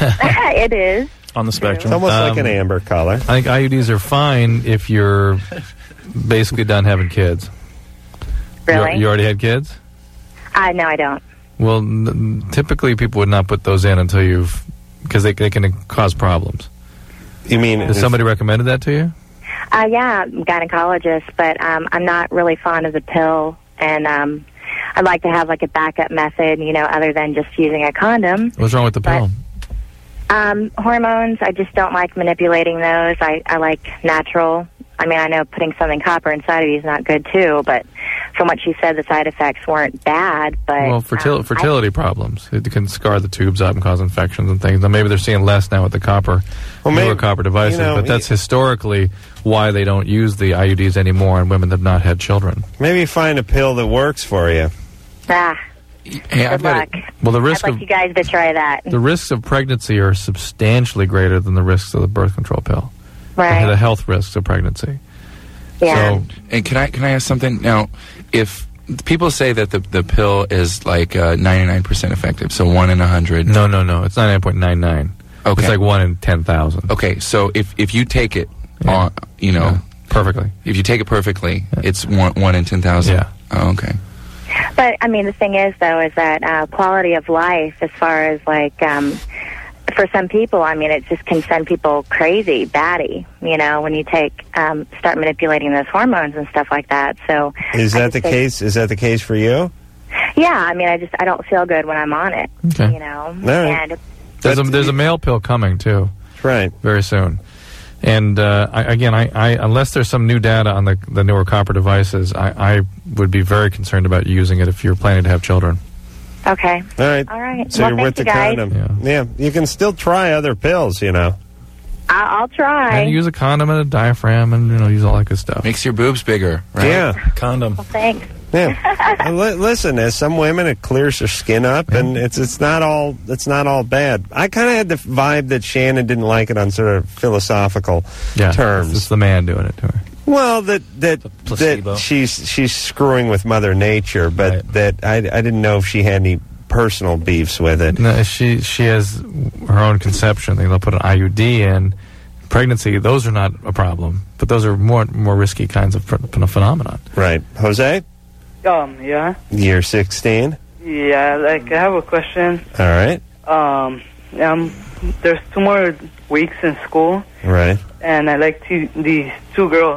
It is. On the spectrum. It's almost like Um, an amber color. I think I U Ds are fine if you're basically done having kids. Really? You, you already had kids? Uh, no, I don't. Well, n- typically people would not put those in until you've, because they, they can cause problems. You mean Has somebody recommended that to you? Uh, yeah, I'm a gynecologist, but um, I'm not really fond of the pill, and um, I'd like to have like a backup method, you know, other than just using a condom. What's wrong with the pill? Um, hormones, I just don't like manipulating those. I, I like natural. I mean, I know putting something copper inside of you is not good too, but from what she said, the side effects weren't bad. But Well, fertil- um, fertility problems. It can scar the tubes up and cause infections and things. Now, maybe they're seeing less now with the copper, Well, newer maybe- copper devices, you know, but that's historically why they don't use the I U Ds anymore and women that have not had children. Maybe find a pill that works for you. ah, Hey, good luck. Well, the risk I'd like of you guys to try that. the risks of pregnancy are substantially greater than the risks of the birth control pill. Right. The health risks of pregnancy. Yeah. So, and can I can I ask something now? If people say that the the pill is like uh, ninety-nine percent effective, so one in a hundred. No, no, no. It's ninety-nine point nine nine. Okay. It's like one in ten thousand. Okay, so if if you take it, Yeah. on, you know, Yeah. Perfectly. if you take it perfectly, it's one one in ten thousand. Yeah. Oh, okay. But I mean, the thing is, though, is that uh, quality of life, as far as like, um, for some people, I mean, it just can send people crazy, batty. You know, when you take um, start manipulating those hormones and stuff like that. So Is I that just the think- case? Is that the case for you? Yeah, I mean, I just I don't feel good when I'm on it. Okay. You know, right. and There's a, there's a male pill coming, too. Right. Very soon. And uh, I, again, I, I unless there's some new data on the, the newer copper devices, I, I would be very concerned about using it if you're planning to have children. okay, All right. all right. So well, you're thank with you the guys. condom. Yeah. You can still try other pills, you know. I- I'll try. And use a condom and a diaphragm and, you know, use all that good stuff. Makes your boobs bigger, right? Yeah. Condom. Well, thanks. Yeah. Well, li- listen, as some women, it clears their skin up, and it's it's not all it's not all bad. I kind of had the vibe that Shannon didn't like it on sort of philosophical Yeah, terms. It's the man doing it to her. Well, that that placebo. that she's she's screwing with Mother Nature, but Right. that I I didn't know if she had any personal beefs with it. No, she she has her own conception. They'll put an I U D in. Pregnancy, those are not a problem, but those are more more risky kinds of ph- phenomenon. Right, Jose? Um, yeah. You're sixteen. Yeah, like, I have a question. All right, Um, um, there's two more weeks in school, right. and I like two, these two girls.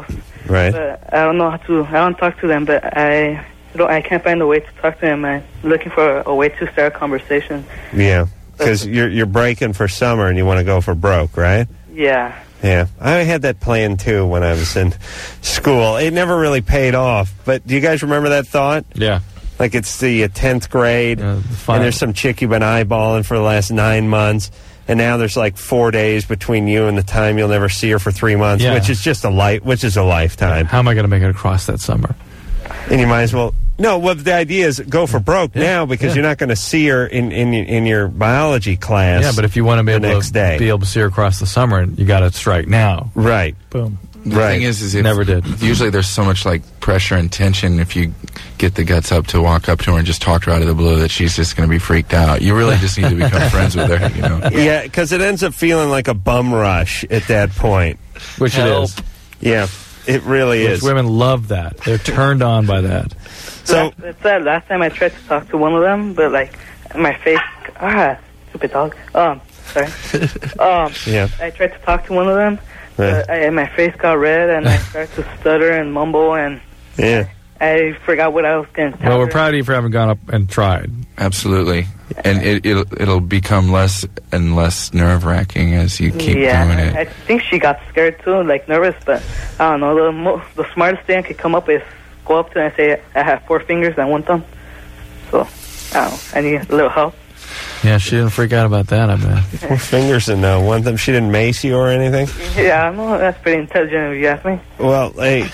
Right. But I don't know how to. I don't talk to them, but I don't. I can't find a way to talk to them. I'm looking for a way to start a conversation. Yeah, because you're you're breaking for summer and you want to go for broke, right? Yeah. Yeah, I had that plan too when I was in school. It never really paid off, but do you guys remember that thought? Yeah. Like it's the uh, tenth grade, Uh, and fine. there's some chick you've been eyeballing for the last nine months, and now there's like four days between you and the time you'll never see her for three months, Yeah. which is just a light, which is a lifetime. How am I going to make it across that summer? And you might as well. No, well, the idea is go for broke now because yeah. you're not going to see her in, in in your biology class. Yeah, but if you want to be the able next to day. be able to see her across the summer, you got to strike now. Right. Boom. The Right. thing is, is if, Never did. Usually, there's so much like pressure and tension. If you get the guts up to walk up to her and just talk to her out of the blue, that she's just going to be freaked out. You really just need to become friends with her. You know. Yeah, because it ends up feeling like a bum rush at that point. Which Help. it is. Yeah, it really Which is. women love that. They're turned on by that. So It's that last time I tried to talk to one of them, but like my face. Ah, stupid dog. Um, sorry. um, Yeah. I tried to talk to one of them. Yeah. But I, my face got red, and I started to stutter and mumble, and Yeah. I forgot what I was going to tell Well, we're her. proud of you for having gone up and tried. Absolutely, and it, it'll it'll become less and less nerve wracking as you keep yeah, doing it. I think she got scared too, like nervous. But I don't know. The mo- the smartest thing I could come up with is go up to her and say I have four fingers and one thumb. So I don't know. I need a little help. Yeah, she didn't freak out about that, I bet. Four fingers and uh, one of them. She didn't mace you or anything? Yeah, I know that's pretty intelligent if you ask me. Well, hey.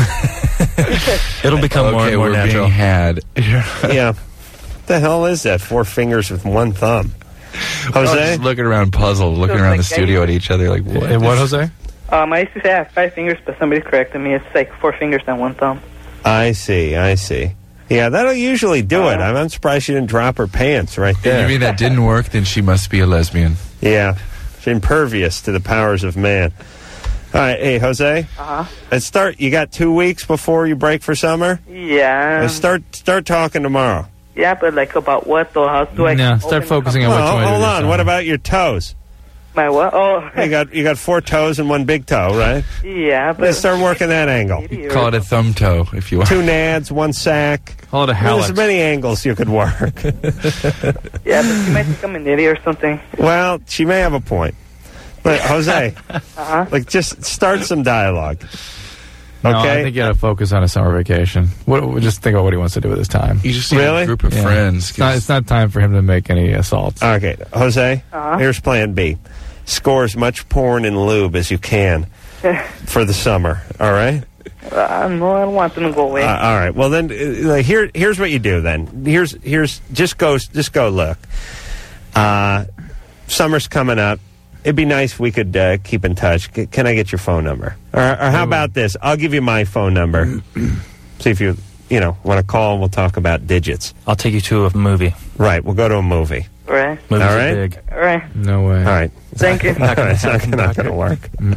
It'll become okay, more and more we're natural. being had. Yeah. What the hell is that? Four fingers with one thumb. I was Jose? just looking around puzzled, looking Feels around like the studio at each other like, what? Hey, what, Jose? Um, I used to say I have five fingers, but somebody corrected me. It's like four fingers and one thumb. I see, I see. Yeah, that'll usually do it. I'm, I'm surprised she didn't drop her pants right If there. you mean that didn't work, then she must be a lesbian. Yeah. She's impervious to the powers of man. All right, hey, Jose. Uh-huh. Let's start. You got two weeks before you break for summer? Yeah. Let's start start talking tomorrow. Yeah, but like about what though? How do I? No, start open focusing up- on what Well, you want to hold do this on. summer. What about your toes? My what? Oh, You got you got four toes and one big toe, right? yeah, but Let's start working that angle. Call it a thumb toe if you want. Two nads, one sack. Call it a Well, there's hallux. many angles you could work. yeah, but she might think I'm an idiot or something. Well, she may have a point. But Jose, Uh-huh. like just start some dialogue. No, I Okay? think you got to focus on a summer vacation. What, just think about what he wants to do with his time. You just need Really? a group of Yeah. friends. It's not, it's not time for him to make any assaults. Okay, Jose, Uh-huh. here's plan B. Score as much porn and lube as you can for the summer, all right? Uh, no, I don't want them to go away. Uh, all right. Well, then, uh, like, here, here's what you do. Then here's here's just go just go look. Uh, summer's coming up. It'd be nice if we could uh, keep in touch. C- can I get your phone number? Or, or how about this? I'll give you my phone number. See if you you know want to call. We'll talk about digits. I'll take you to a movie. Right. We'll go to a movie. Right. Movies All are right. big. All right. No way. All right. Thank you. All right, it's not, not going to work.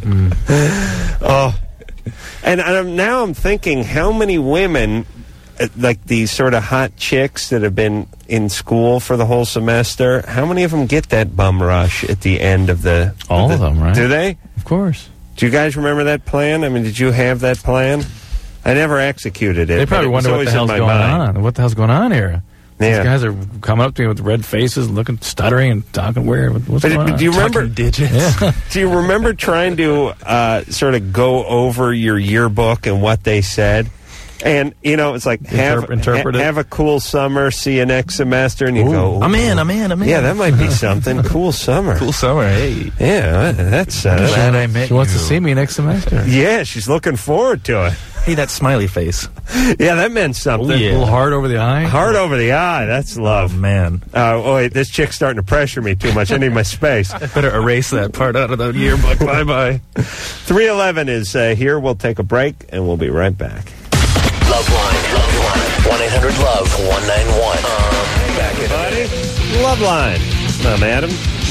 Oh, and I'm, now I'm thinking, how many women, uh, like these sort of hot chicks that have been in school for the whole semester, how many of them get that bum rush at the end of the? All the, of them, right? Do they? Of course. Do you guys remember that plan? I mean, did you have that plan? I never executed it. They probably but it was wonder what always the in hell's my going mind. on. What the hell's going on here? Yeah. These guys are coming up to me with red faces, looking, stuttering, and talking weird. What's But going on? do you remember? Talking digits. Yeah. Do you remember trying to uh, sort of go over your yearbook and what they said? And, you know, it's like, have, Interp- interpret ha- it? have a cool summer, see you next semester, and you Ooh. go, I'm in, I'm in, I'm in. yeah, that might be something. Cool summer. Cool summer, hey. Yeah, that's... Uh, Glad I met She wants you. to see me next semester. yeah, she's looking forward to it. Hey, that smiley face. Yeah, that meant something. A little hard over the eye. Hard over the eye, that's love. Oh, man. Uh, oh, wait, this chick's starting to pressure me too much. I need my space. Better erase that part out of the yearbook. Bye-bye. three eleven is uh, here. We'll take a break, and we'll be right back. Loveline, Loveline, one eight hundred love one nine one. Um, back in Buddy, Loveline. I'm Adam.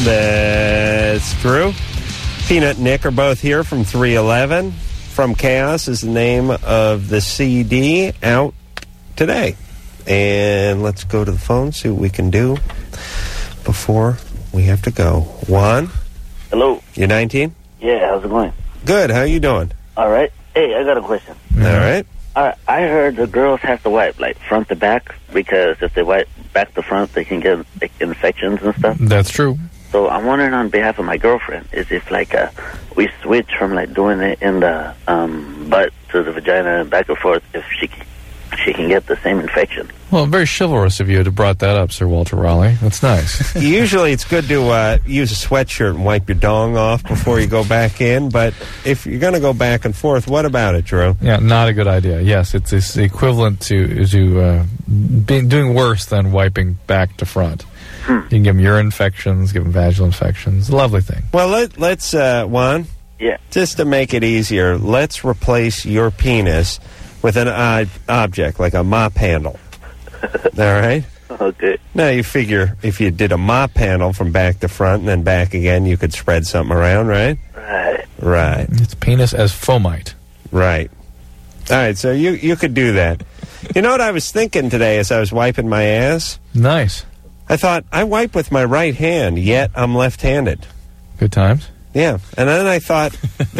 That's Drew. Peanut and Nick are both here from three eleven. From Chaos is the name of the C D out today. And let's go to the phone, see what we can do before we have to go. Juan? Hello. You're nineteen? Yeah, how's it going? Good. How you doing? All right. Hey, I got a question. All right. Uh, I heard the girls have to wipe like front to back because if they wipe back to front, they can get like, infections and stuff. That's true. So I'm wondering on behalf of my girlfriend, is if like uh, we switch from like doing it in the um, butt to the vagina and back and forth, if she can, she can get the same infection. Well, very chivalrous of you to have brought that up, Sir Walter Raleigh. That's nice. Usually it's good to uh, use a sweatshirt and wipe your dong off before you go back in, but if you're going to go back and forth, what about it, Drew? Yeah, not a good idea. Yes, it's, it's equivalent to to uh, being doing worse than wiping back to front. Hmm. You can give them urine infections, give them vaginal infections. Lovely thing. Well, let, let's, uh, Juan, yeah. just to make it easier, let's replace your penis with an odd object, like a mop handle. All right? Okay. Now, you figure if you did a mop handle from back to front and then back again, you could spread something around, right? Right. Right. It's penis as fomite. Right. All right, so you, you could do that. You know what I was thinking today as I was wiping my ass? Nice. I thought, I wipe with my right hand, yet I'm left-handed. Good times. Yeah. And then I thought,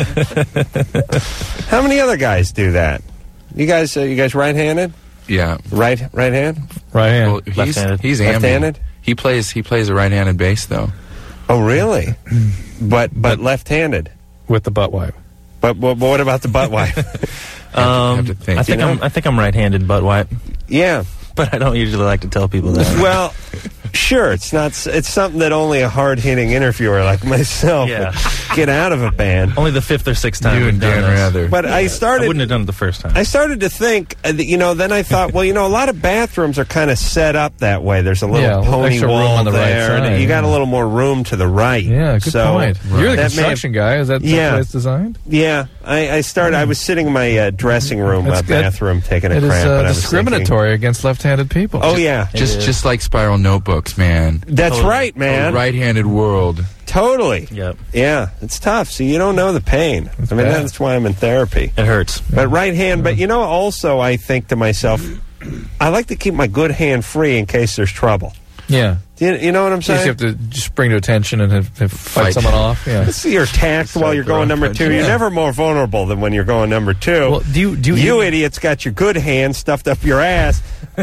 how many other guys do that? You guys, uh, you guys right-handed? Yeah. Right, right hand? Right hand. Well, he's, Left-handed. he's Left-handed? ambi. He plays. He plays a right-handed bass, though. Oh, really? but but left-handed with the butt wipe. But, but, but what about the butt wipe? Um, have to think. I think You know? I'm I think I'm right-handed butt wipe, yeah. but I don't usually like to tell people that. Well, sure. It's not. s- It's something that only a hard-hitting interviewer like myself Yeah. would get out of a band. Only the fifth or sixth time You we've and done Dan this. Rather. But I I started. wouldn't have done it the first time. I started to think, uh, that, you know, then I thought, well, you know, a lot of bathrooms are kind of set up that way. There's a little Yeah, a little pony extra room wall on the right there, and side, you got a yeah. little more room to the right. Yeah, good so point. You're the that may have- construction guy. Is that the Yeah. way it's designed? Yeah, I, I started. I was sitting in my uh, dressing room, uh, That's good. bathroom, taking a It is crap. uh, and I was discriminatory against left-handed people. thinking, oh yeah, Just just like Spiral Notebooks, man. that's Totally. right, man. A right-handed world. Totally. Yep. Yeah, it's tough. So you don't know the pain. I mean, bad. that's why I'm in therapy. It hurts. But right hand. But you know, also I think to myself, I like to keep my good hand free in case there's trouble. Yeah. Do you, you know what I'm So you saying? have to just bring to attention and have, have fight, Fight. someone off. Yeah. Let's see, you're attacked while you're going number two. You're Yeah. never more vulnerable than when you're going number two. Well, do you do you idiots got your good hand stuffed up your ass.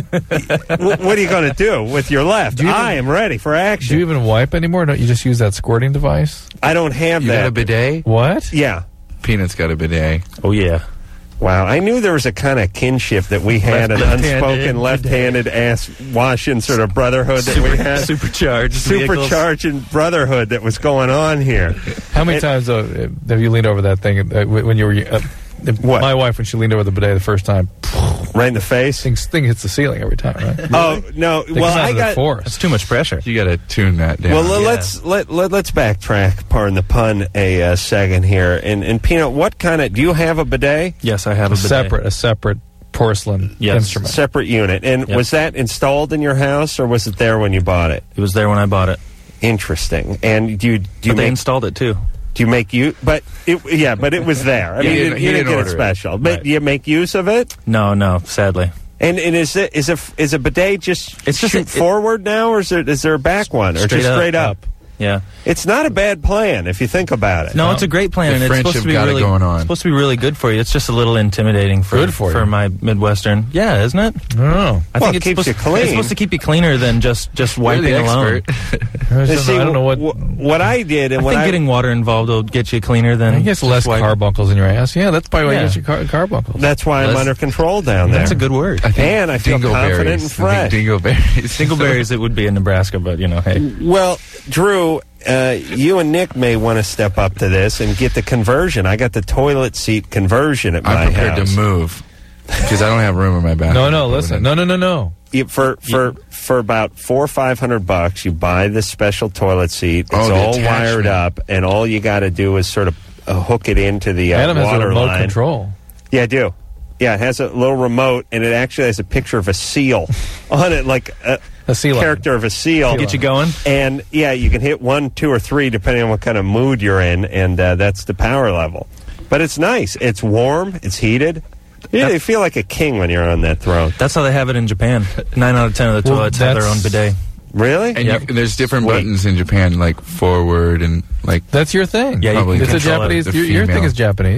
Wh- what are you going to do with your left? Do you even- I am ready for action. Do you even wipe anymore? Don't you just use that squirting device? I don't have You that. got a bidet? What? Yeah. Peanut's got a bidet. Oh yeah. Wow, I knew there was a kind of kinship that we had, an Left-handed unspoken left-handed ass washing sort of brotherhood that we had. Supercharged vehicles. Supercharging brotherhood that was going on here. How many It- times uh, have you leaned over that thing uh, when you were? Uh, What? My wife, when she leaned over the bidet the first time, Right in the face? thing, thing hits the ceiling every time, right? Oh, no. Because Well, of I the got... force. That's too much pressure. You got to tune that down. Well, le- let's let, let let's backtrack, pardon the pun, a uh, second here. And and Peanut, what kind of do you have a bidet? Yes, I have a a bidet. separate, a separate porcelain Yes. instrument. Separate unit. And Yep. was that installed in your house, or was it there when you bought it? It was there when I bought it. Interesting. And do you do you But they make, installed it too. do you make you? But it yeah, but it was there. I Yeah, mean, he you, didn't- you he didn't didn't get it order it. special. But Right. do you make use of it? No, no, sadly. And and is it is a is a bidet just It's just shoot a- it- forward now, or is there is there a back one, or Straight just up. straight up? Yeah. It's not a bad plan if you think about it. No, it's a great plan, The and it's French supposed have to be got it really going on. supposed to be really good for you. It's just a little intimidating for Good for you. my Midwestern. Yeah, isn't it? Oh, I Well, think it it's keeps supposed, you clean. It's supposed to keep you cleaner than just just You're wiping the alone. expert. I don't, See, know, I don't know what. wh- what I did, and I when think I getting water involved will get you cleaner than. I guess just less wiping. carbuncles in your ass. Yeah, that's probably why Yeah. you get your car, carbuncles. that's why I'm Less- under control down there. That's a good word. I think And I feel confident dingleberries. and fresh. I think dingleberries. Dingleberries, it would be in Nebraska, but you know, hey. Well, Drew, uh, you and Nick may want to step up to this and get the conversion. I got the toilet seat conversion at my I'm prepared house. to move because I don't have room in my bathroom. No, no, listen. No, no, no, no. You- for for for about four or five hundred bucks, you buy this special toilet seat. It's Oh, the all attachment. wired up, and all you got to do is sort of uh, hook it into the uh, Adam has a water remote line. control. Yeah, I do. Yeah, it has a little remote, and it actually has a picture of a seal on it, like a, A sea lion. character of a seal. Get you going? And yeah, you can hit one, two, or three depending on what kind of mood you're in, and uh, that's the power level. But it's nice. It's warm. It's heated. Yeah, you feel like a king when you're on that throne. That's how they have it in Japan. Nine out of ten of the Well, toilets have their own that's- bidet. Really? And Yep. you, there's different Wait. buttons in Japan, like forward and like. That's your thing. Yeah, you Probably can It's a control it. Japanese. The Your, your thing female. is Japanese.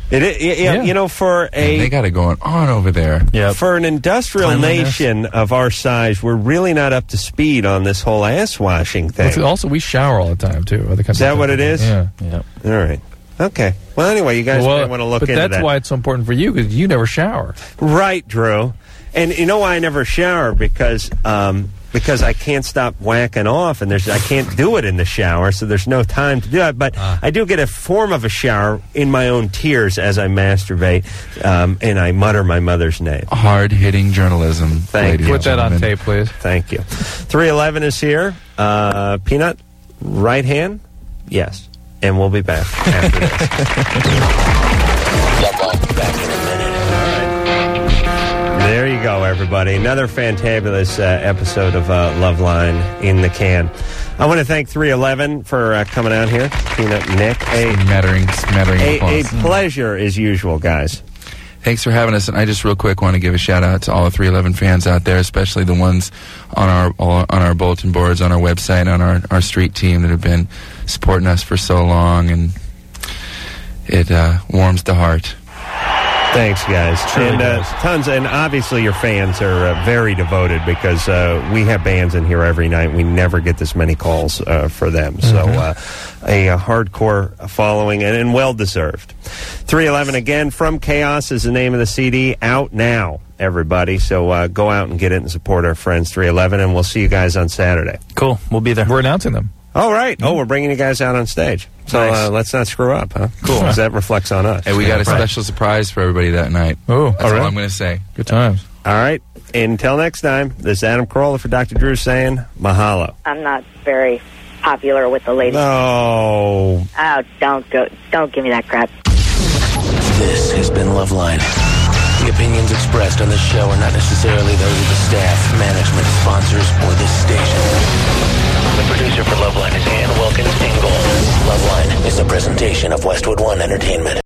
It, it, it yeah. You know, for a... they got it going on over there. Yeah. For an industrial nation of our size, we're really not up to speed on this whole ass-washing thing. Well, also, we shower all the time, too. Is that what it is? Yeah. yeah. All right. Okay. Well, anyway, you guys well, might want to look but into that. But that's why it's so important for you, because you never shower. Right, Drew. And you know why I never shower? Because... Um, Because I can't stop whacking off, and there's I can't do it in the shower, so there's no time to do it. But uh. I do get a form of a shower in my own tears as I masturbate, um, and I mutter my mother's name. Hard-hitting journalism. Thank you. Put that on tape, please. Thank you. three eleven is here. Uh, Peanut, right hand? Yes. And we'll be back after this. Back in a minute. There you go, everybody. Another fantabulous uh, episode of uh, Loveline in the can. I want to thank three eleven for uh, coming out here. Peanut and Nick. A, smattering, smattering a, a applause. pleasure as usual, guys. Thanks for having us. And I just real quick want to give a shout out to all the three eleven fans out there, especially the ones on our on our bulletin boards, on our website, on our, our street team that have been supporting us for so long. And it uh, warms the heart. Thanks, guys. Truly and uh, does. tons, and obviously your fans are uh, very devoted because uh, we have bands in here every night. We never get this many calls uh, for them. So uh, a, a hardcore following and, and well-deserved. three eleven again, From Chaos is the name of the C D. Out now, everybody. So uh, go out and get it and support our friends, three eleven, and we'll see you guys on Saturday. Cool. We'll be there. We're announcing them. Oh, right. Oh, we're bringing you guys out on stage. So Nice. uh, let's not screw up, huh? Cool. Because that reflects on us. Hey, we got a Right. special surprise for everybody that night. Oh, That's all all right. I'm going to say. Good times. All right. Until next time, this is Adam Carolla for Doctor Drew saying mahalo. I'm not very popular with the ladies. No. Oh, don't go! Don't give me that crap. This has been Loveline. The opinions expressed on this show are not necessarily those of the staff, management, sponsors, or this station. The producer for Loveline is Ann Wilkins Ingle. Loveline is a presentation of Westwood One Entertainment.